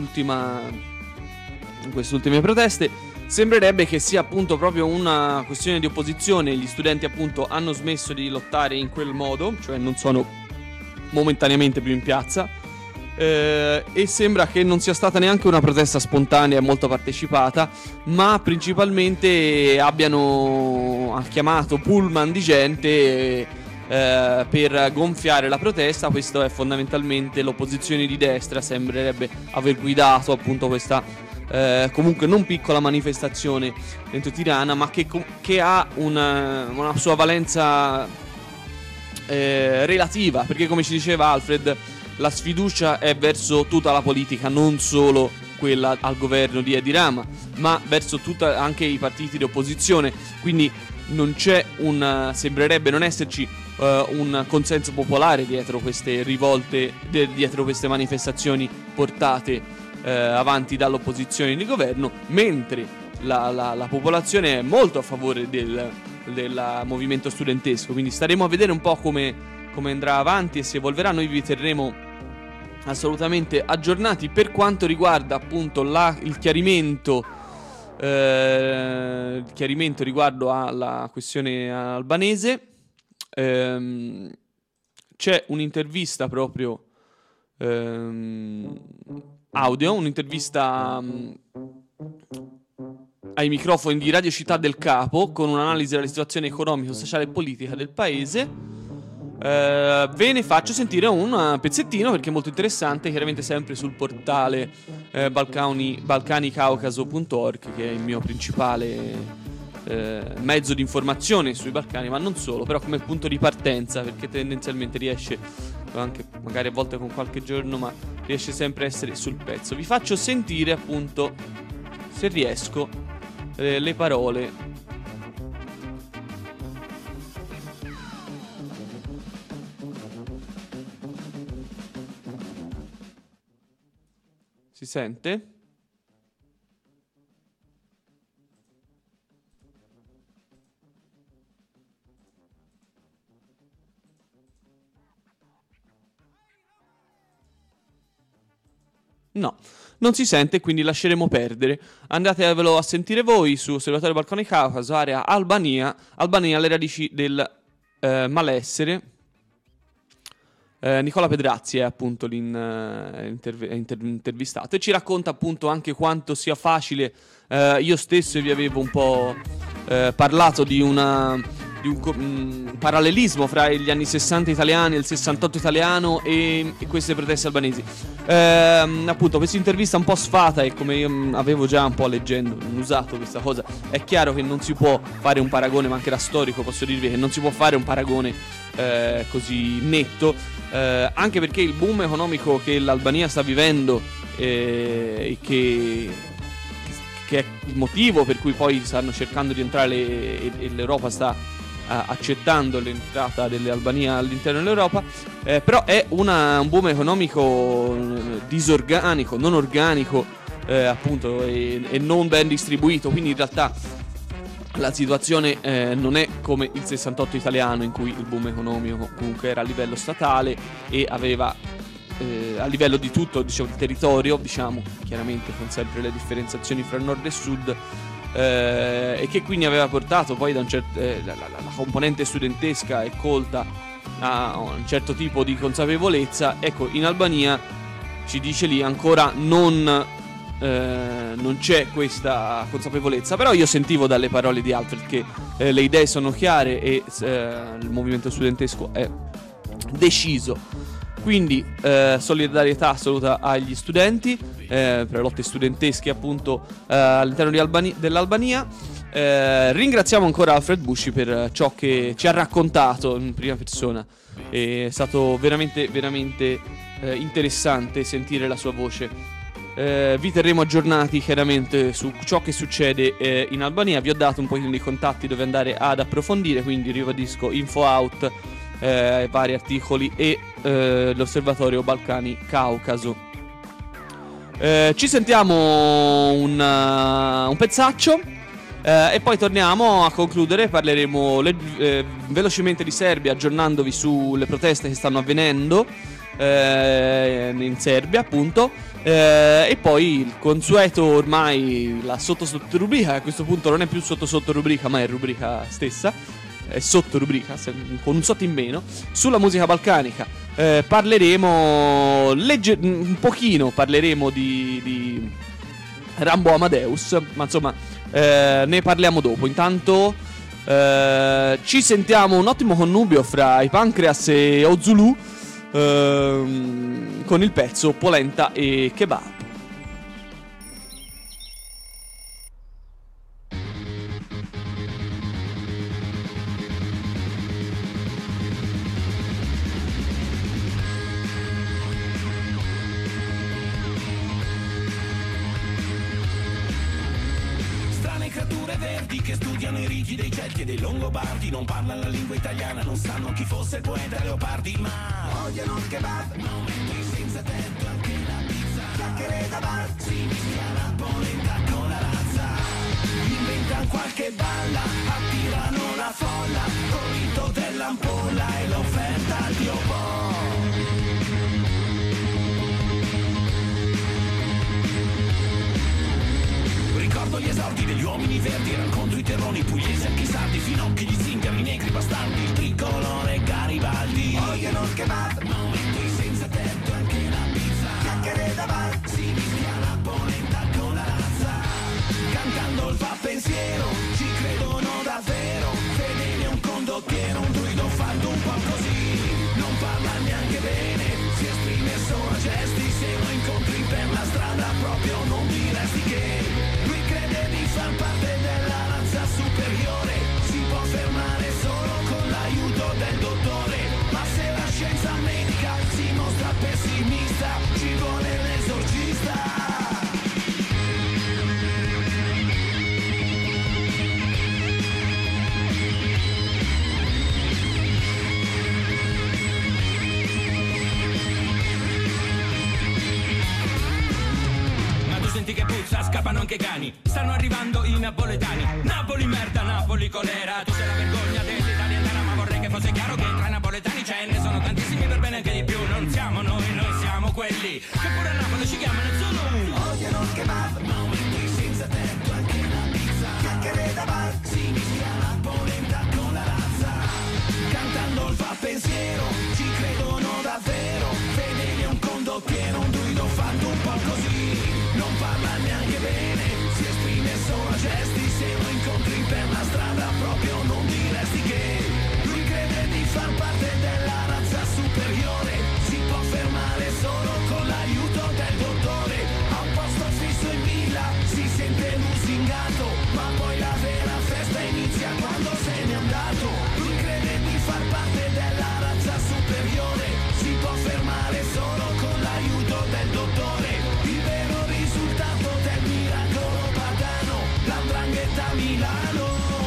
ultime proteste. Sembrerebbe che sia appunto proprio una questione di opposizione. Gli studenti appunto hanno smesso di lottare in quel modo, cioè non sono momentaneamente più in piazza, e sembra che non sia stata neanche una protesta spontanea e molto partecipata, ma principalmente abbiano chiamato pullman di gente per gonfiare la protesta. Questo è fondamentalmente l'opposizione di destra, sembrerebbe aver guidato appunto questa comunque non piccola manifestazione dentro Tirana, ma che ha una sua valenza relativa, perché come ci diceva Alfred, la sfiducia è verso tutta la politica, non solo quella al governo di Edi Rama, ma verso anche i partiti di opposizione. Quindi non c'è sembrerebbe non esserci un consenso popolare dietro queste rivolte, dietro queste manifestazioni portate avanti dall'opposizione di governo, mentre la popolazione è molto a favore del movimento studentesco. Quindi staremo a vedere un po' come come andrà avanti e si evolverà. Noi vi terremo assolutamente aggiornati per quanto riguarda appunto il chiarimento riguardo alla questione albanese. C'è un'intervista proprio audio, un'intervista ai microfoni di Radio Città del Capo con un'analisi della situazione economica, sociale e politica del paese. Ve ne faccio sentire un pezzettino perché è molto interessante, chiaramente sempre sul portale balcanicaucaso.org, che è il mio principale mezzo di informazione sui Balcani, ma non solo, però come punto di partenza, perché tendenzialmente riesce, anche magari a volte con qualche giorno, ma riesce sempre a essere sul pezzo. Vi faccio sentire appunto, se riesco, le parole. Si sente? No, non si sente, quindi lasceremo perdere. Andatevelo a sentire voi su Osservatorio Balcani Caucaso, area Albania. Albania, le radici del malessere. Nicola Pedrazzi è appunto intervistato e ci racconta appunto anche quanto sia facile. Io stesso vi avevo un po' parlato di un parallelismo fra gli anni 60 italiani e il 68 italiano e queste proteste albanesi. Appunto, questa intervista un po' sfata, e come io avevo già un po' leggendo usato questa cosa, è chiaro che non si può fare un paragone, ma anche da storico posso dirvi che non si può fare un paragone così netto, anche perché il boom economico che l'Albania sta vivendo e che è il motivo per cui poi stanno cercando di entrare e l'Europa sta accettando l'entrata dell'Albania all'interno dell'Europa, però è un boom economico disorganico, non organico, appunto, e non ben distribuito. Quindi in realtà la situazione non è come il 68 italiano, in cui il boom economico comunque era a livello statale e aveva a livello di tutto, diciamo, il territorio, diciamo, chiaramente con sempre le differenziazioni fra nord e sud, e che quindi aveva portato poi da la componente studentesca e colta a un certo tipo di consapevolezza. Ecco, in Albania, ci dice lì, ancora non c'è questa consapevolezza, però io sentivo dalle parole di altri che le idee sono chiare e il movimento studentesco è deciso. Quindi solidarietà assoluta agli studenti per le lotte studentesche appunto all'interno dell'Albania. Ringraziamo ancora Alfred Busci per ciò che ci ha raccontato in prima persona. È stato veramente veramente interessante sentire la sua voce. Vi terremo aggiornati chiaramente su ciò che succede in Albania. Vi ho dato un pochino di contatti dove andare ad approfondire, quindi ribadisco info out, vari articoli e l'Osservatorio Balcani Caucaso. Ci sentiamo un pezzaccio e poi torniamo a concludere. Parleremo velocemente di Serbia, aggiornandovi sulle proteste che stanno avvenendo in Serbia appunto, e poi il consueto, ormai la sottorubrica, a questo punto non è più sottorubrica ma è rubrica stessa, sotto rubrica con un sotto in meno, sulla musica balcanica. Parleremo un pochino di Rambo Amadeus, ma insomma ne parliamo dopo. Intanto ci sentiamo un ottimo connubio fra i Pancreas e Ozulu con il pezzo Polenta e Kebab. Che studiano i rigi dei Celti e dei Longobardi, non parlano la lingua italiana, non sanno chi fosse il poeta Leopardi, ma odiano il kebab, momenti senza tetto, anche la pizza, chiacchiere da bar, si mischia la polenta con la razza, inventano qualche balla, attirano la folla, col rito dell'ampolla e l'offerta al Gli uomini verdi erano contro i terroni, pugliesi anche i sardi, finocchi, gli zingari, negri, bastardi, il tricolore Garibaldi. Vogliono il kebab, momenti senza tetto, anche la pizza. Chiacchiere da bar, si mischia la polenta con la razza. Cantando il fa pensiero, ci credono davvero. Fedele è un condottiero, un druido fatto un po' così. Non parla neanche bene, si esprime solo a gesti. Se lo incontri per la strada proprio non diresti che lui crede di far parte della razza superiore. Si può fermare solo con l'aiuto del dottore. Ma se la scienza medica si mostra pessimista, ci vuole l'esorcista. Senti che puzza, scappano anche i cani. Stanno arrivando i napoletani. Napoli merda, Napoli colera. Tu sei la vergogna dell'italiana, ma vorrei che fosse chiaro che tra i napoletani ce ne sono tantissimi, per bene anche di più. Non siamo noi siamo quelli che pure a Napoli ci chiamano solo uno. Odiano il kebab, momenti senza tetto, anche la pizza. Chiacchiere da bar, si mischia la polenta con la razza. Cantando il fa pensiero, ci credono davvero. Fedele è un condottiero, un druido fatto un po' così. Non parla neanche bene, si esprime solo a gesti. Se lo incontri per la strada proprio non diresti che lui crede di far parte della razza superiore. Si può fermare solo con l'aiuto del dottore. Ha un posto fisso in villa, si sente lusingato, ma poi la vera festa inizia quando se n'è andato. Lui crede di far parte della razza superiore. Si può fermare solo con l'aiuto del dottore. Il vero risultato del miracolo padano, l''ndrangheta a Milano.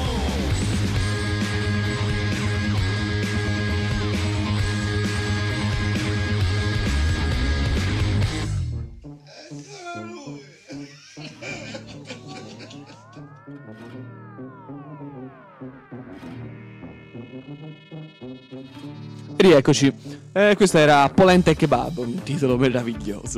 Rieccoci, questo era Polenta e Kebab, un titolo meraviglioso.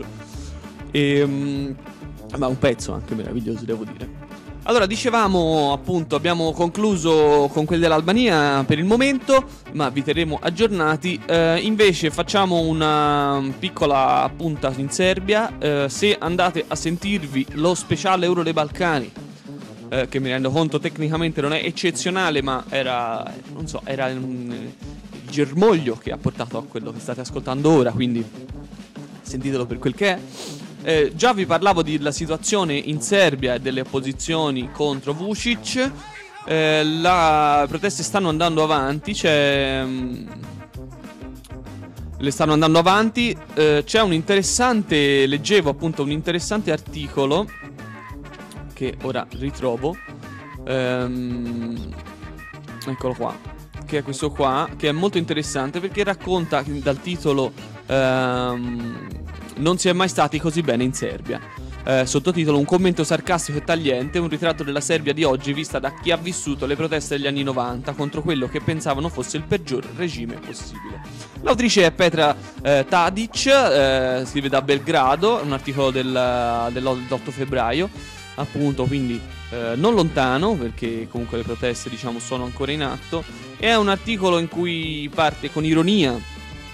Ma un pezzo anche meraviglioso, devo dire. Allora, dicevamo, appunto, abbiamo concluso con quelli dell'Albania per il momento, ma vi terremo aggiornati. Invece facciamo una piccola punta in Serbia. Se andate a sentirvi lo speciale Euro dei Balcani, che mi rendo conto tecnicamente non è eccezionale, ma era, non so, era il germoglio che ha portato a quello che state ascoltando ora, quindi sentitelo per quel che è. Già vi parlavo della situazione in Serbia e delle opposizioni contro Vučić. Le proteste stanno andando avanti, le stanno andando avanti. C'è un interessante, leggevo appunto un interessante articolo che ora ritrovo, eccolo qua, che è questo qua, che è molto interessante perché racconta dal titolo non si è mai stati così bene in Serbia. Sottotitolo: un commento sarcastico e tagliente, un ritratto della Serbia di oggi vista da chi ha vissuto le proteste degli anni 90 contro quello che pensavano fosse il peggior regime possibile. L'autrice è Petra Tadic, scrive da Belgrado, un articolo dell'8 febbraio, appunto, quindi non lontano, perché comunque le proteste, diciamo, sono ancora in atto. È un articolo in cui parte con ironia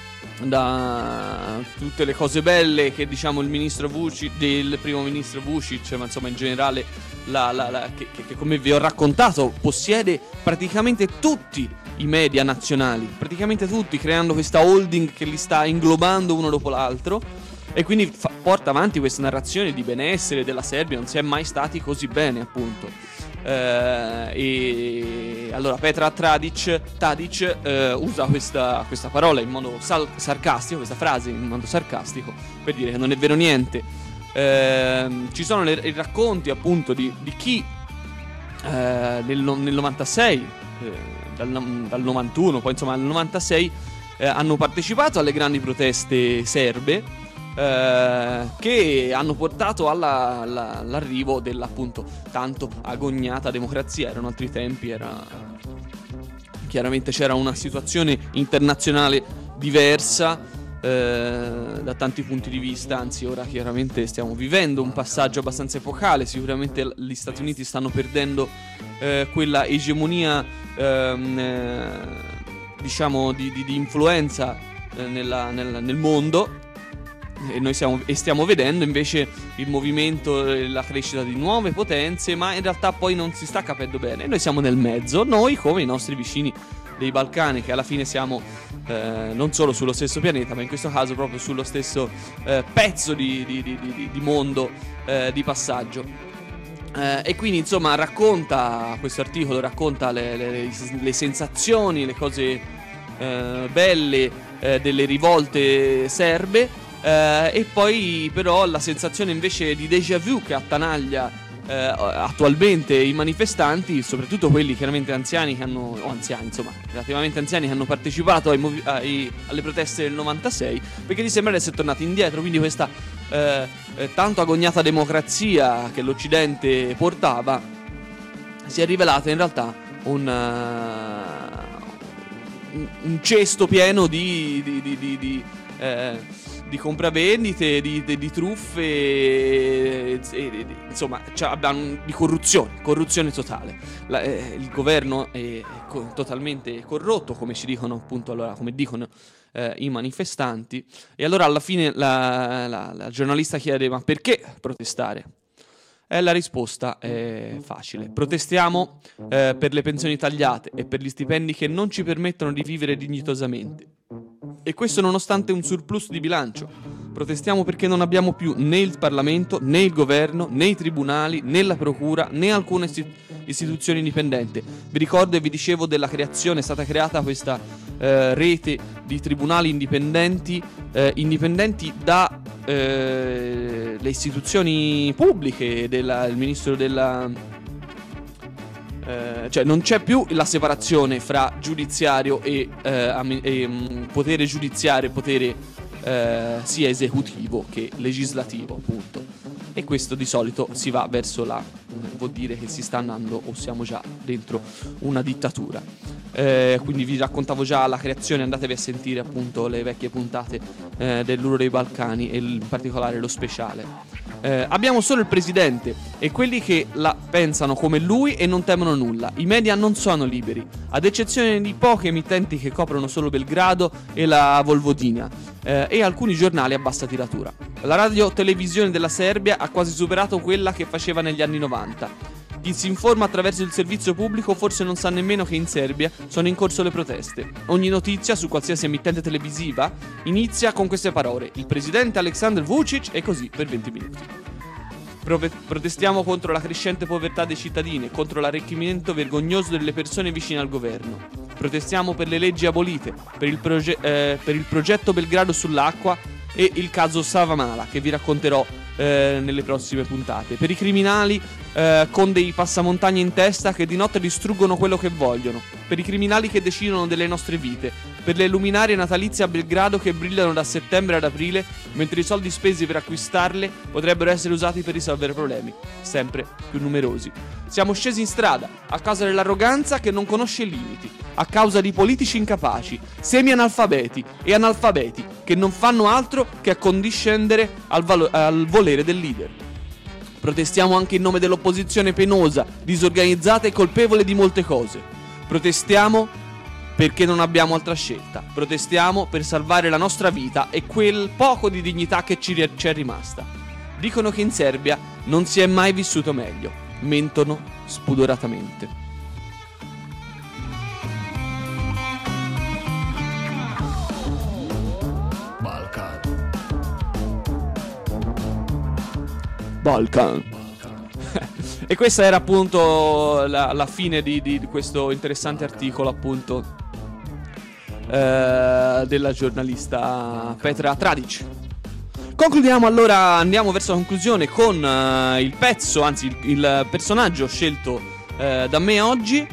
da tutte le cose belle che, diciamo, il ministro Vučić, del primo ministro Vučić, ma insomma in generale che come vi ho raccontato possiede praticamente tutti i media nazionali, praticamente tutti, creando questa holding che li sta inglobando uno dopo l'altro, e quindi porta avanti questa narrazione di benessere della Serbia. Non si è mai stati così bene, appunto. E allora Petra Tadic usa questa parola in modo sarcastico, questa frase in modo sarcastico, per dire che non è vero niente. Ci sono i racconti, appunto, di chi nel 96, dal 91, poi insomma nel 96 hanno partecipato alle grandi proteste serbe, che hanno portato all'arrivo della, appunto, tanto agognata democrazia. Erano altri tempi, chiaramente c'era una situazione internazionale diversa, da tanti punti di vista, anzi ora chiaramente stiamo vivendo un passaggio abbastanza epocale. Sicuramente gli Stati Uniti stanno perdendo quella egemonia diciamo di influenza nel mondo, e noi stiamo vedendo invece il movimento, la crescita di nuove potenze, ma in realtà poi non si sta capendo bene. Noi siamo nel mezzo, noi come i nostri vicini dei Balcani, che alla fine siamo non solo sullo stesso pianeta, ma in questo caso proprio sullo stesso pezzo di mondo di passaggio. E quindi insomma questo articolo racconta le sensazioni, le cose belle delle rivolte serbe, e poi però la sensazione invece di déjà vu che attanaglia attualmente i manifestanti, soprattutto quelli chiaramente anziani relativamente anziani, che hanno partecipato alle proteste del 96, perché gli sembra di essere tornati indietro. Quindi questa tanto agognata democrazia che l'Occidente portava si è rivelata in realtà un cesto pieno di compravendite, di truffe, insomma, di corruzione totale. Il governo è totalmente corrotto, come ci dicono appunto, allora, come dicono i manifestanti. E allora alla fine la giornalista chiede: ma perché protestare? E la risposta è facile: protestiamo per le pensioni tagliate e per gli stipendi che non ci permettono di vivere dignitosamente. E questo nonostante un surplus di bilancio. Protestiamo perché non abbiamo più né il Parlamento, né il governo, né i tribunali, né la procura, né alcuna istituzione indipendente. Vi ricordo e vi dicevo è stata creata questa rete di tribunali indipendenti da le istituzioni pubbliche, il ministro cioè non c'è più la separazione fra giudiziario e potere giudiziario e potere sia esecutivo che legislativo, appunto. E questo di solito si va verso vuol dire che si sta andando o siamo già dentro una dittatura. Quindi vi raccontavo già la creazione, andatevi a sentire appunto le vecchie puntate dell'Uro dei Balcani e in particolare lo speciale. Abbiamo solo il presidente e quelli che la pensano come lui e non temono nulla. I media non sono liberi, ad eccezione di poche emittenti che coprono solo Belgrado e la Vojvodina, e alcuni giornali a bassa tiratura. La radio-televisione della Serbia ha quasi superato quella che faceva negli anni 90. Chi si informa attraverso il servizio pubblico forse non sa nemmeno che in Serbia sono in corso le proteste. Ogni notizia su qualsiasi emittente televisiva inizia con queste parole: il presidente Aleksandar Vučić, e così per 20 minuti. Protestiamo contro la crescente povertà dei cittadini e contro l'arricchimento vergognoso delle persone vicine al governo. Protestiamo per le leggi abolite, per il progetto Belgrado sull'acqua e il caso Savamala, che vi racconterò nelle prossime puntate. Per i criminali con dei passamontagna in testa che di notte distruggono quello che vogliono. Per i criminali che decidono delle nostre vite. Per le luminarie natalizie a Belgrado che brillano da settembre ad aprile, mentre i soldi spesi per acquistarle potrebbero essere usati per risolvere problemi sempre più numerosi. Siamo scesi in strada a causa dell'arroganza che non conosce limiti, a causa di politici incapaci, semi-analfabeti e analfabeti che non fanno altro che accondiscendere al volere del leader. Protestiamo anche in nome dell'opposizione penosa, disorganizzata e colpevole di molte cose. Protestiamo perché non abbiamo altra scelta. Protestiamo per salvare la nostra vita e quel poco di dignità che ci è rimasta. Dicono che in Serbia non si è mai vissuto meglio. Mentono spudoratamente. Balkan. E questa era appunto la fine di questo interessante articolo, appunto, della giornalista Petra Tradić. Concludiamo allora, andiamo verso la conclusione con il pezzo, anzi il personaggio scelto da me oggi,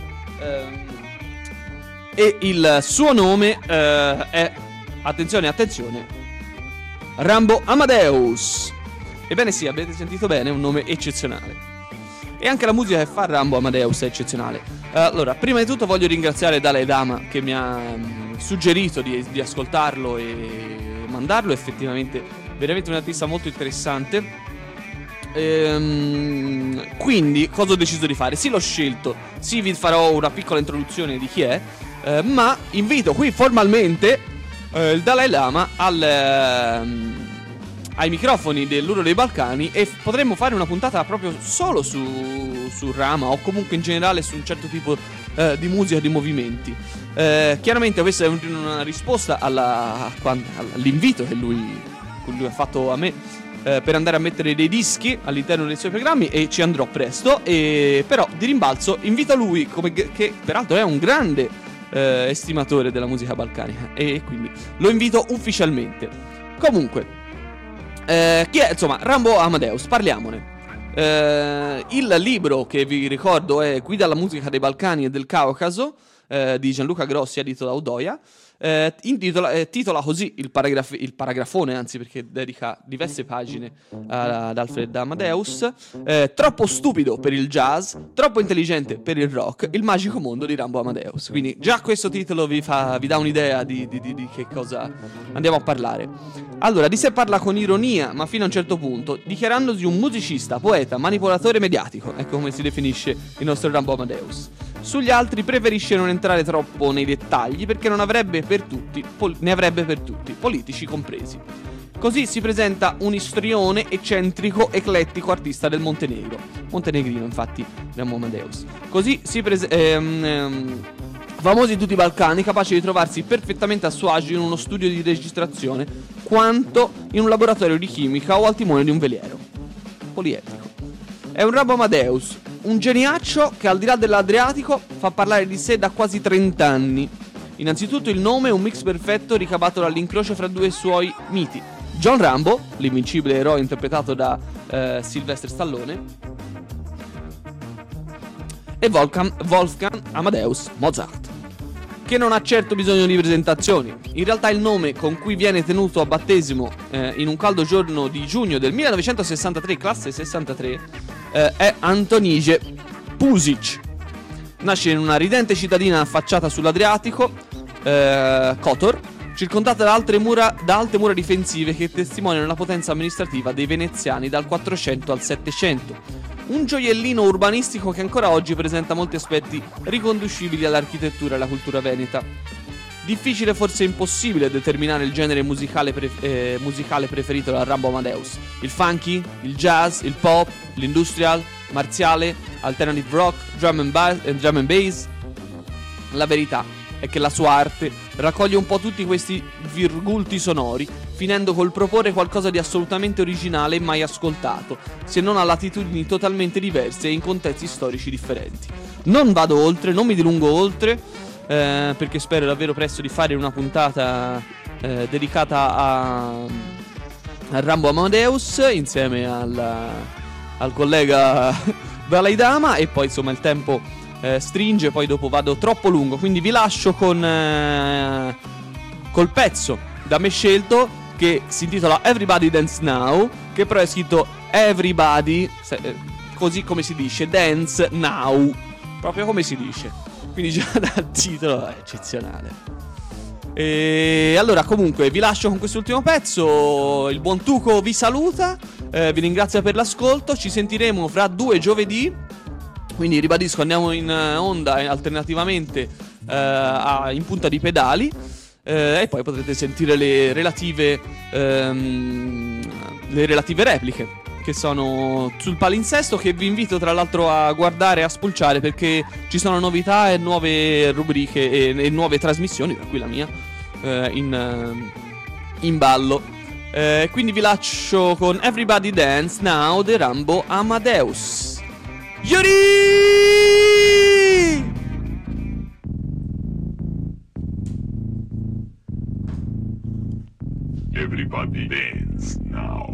e il suo nome è, attenzione, Rambo Amadeus. Ebbene sì, avete sentito bene, è un nome eccezionale. E anche la musica che fa Rambo Amadeus è eccezionale. Allora, prima di tutto voglio ringraziare Dalai Lama che mi ha suggerito di ascoltarlo e mandarlo, è effettivamente veramente un artista molto interessante. Quindi cosa ho deciso di fare? Sì, l'ho scelto, sì, vi farò una piccola introduzione di chi è, ma invito qui formalmente il Dalai Lama ai microfoni dell'Uro dei Balcani, e potremmo fare una puntata proprio solo su Rama, o comunque in generale su un certo tipo di musica, di movimenti. Chiaramente questa è una risposta all'invito che lui ha fatto a me, per andare a mettere dei dischi all'interno dei suoi programmi, e ci andrò presto. Però di rimbalzo invito lui, che peraltro è un grande estimatore della musica balcanica, e quindi lo invito ufficialmente. Comunque, chi è? Insomma, Rambo Amadeus, parliamone. Il libro che vi ricordo è Guida alla musica dei Balcani e del Caucaso, di Gianluca Grossi, edito da Udoia. Titola così il paragrafone, anzi, perché dedica diverse pagine ad Alfred Amadeus. Troppo stupido per il jazz, troppo intelligente per il rock, il magico mondo di Rambo Amadeus. Quindi già questo titolo vi dà un'idea di che cosa andiamo a parlare. Allora, di sé parla con ironia, ma fino a un certo punto, dichiarandosi un musicista, poeta, manipolatore mediatico. Ecco come si definisce il nostro Rambo Amadeus. Sugli altri preferisce non entrare troppo nei dettagli, perché ne avrebbe per tutti, politici compresi. Così si presenta un istrione, eccentrico, eclettico artista del Montenegro. Montenegrino, infatti, Rambo Amadeus. Così famosi in tutti i Balcani, capaci di trovarsi perfettamente a suo agio in uno studio di registrazione, quanto in un laboratorio di chimica o al timone di un veliero. Poliedrico. È un Rambo Amadeus, un geniaccio che al di là dell'Adriatico fa parlare di sé da quasi 30 anni. Innanzitutto il nome è un mix perfetto ricavato dall'incrocio fra due suoi miti: John Rambo, l'invincibile eroe interpretato da Sylvester Stallone, e Wolfgang Amadeus Mozart, che non ha certo bisogno di presentazioni. In realtà il nome con cui viene tenuto a battesimo in un caldo giorno di giugno del 1963, classe 63, è Antonije Pusic. Nasce in una ridente cittadina affacciata sull'Adriatico, Kotor, circondata da alte mura difensive che testimoniano la potenza amministrativa dei veneziani dal 400 al 700. Un gioiellino urbanistico che ancora oggi presenta molti aspetti riconducibili all'architettura e alla cultura veneta. Difficile, forse impossibile, determinare il genere musicale preferito da Rambo Amadeus. Il funky, il jazz, il pop, l'industrial, marziale, alternative rock, drum and bass. La verità è che la sua arte raccoglie un po' tutti questi virgulti sonori, finendo col proporre qualcosa di assolutamente originale e mai ascoltato, se non a latitudini totalmente diverse e in contesti storici differenti. Non vado oltre, non mi dilungo oltre, perché spero davvero presto di fare una puntata dedicata a Rambo Amadeus insieme al collega Dalai Lama, e poi insomma il tempo stringe, poi dopo vado troppo lungo, quindi vi lascio col pezzo da me scelto, che si intitola Everybody Dance Now, che però è scritto Everybody, così come si dice, Dance Now, proprio come si dice. Quindi già dal titolo è eccezionale. E allora comunque vi lascio con quest'ultimo pezzo. Il buon Tuco vi saluta, vi ringrazio per l'ascolto. Ci sentiremo fra 2 giovedì. Quindi ribadisco, andiamo in onda alternativamente in punta di pedali, e poi potrete sentire le relative repliche che sono sul palinsesto, che vi invito tra l'altro a guardare e a spulciare, perché ci sono novità e nuove rubriche e nuove trasmissioni, tra cui la mia, in ballo. Quindi vi lascio con Everybody Dance Now di Rambo Amadeus. Yuri! Everybody dance now.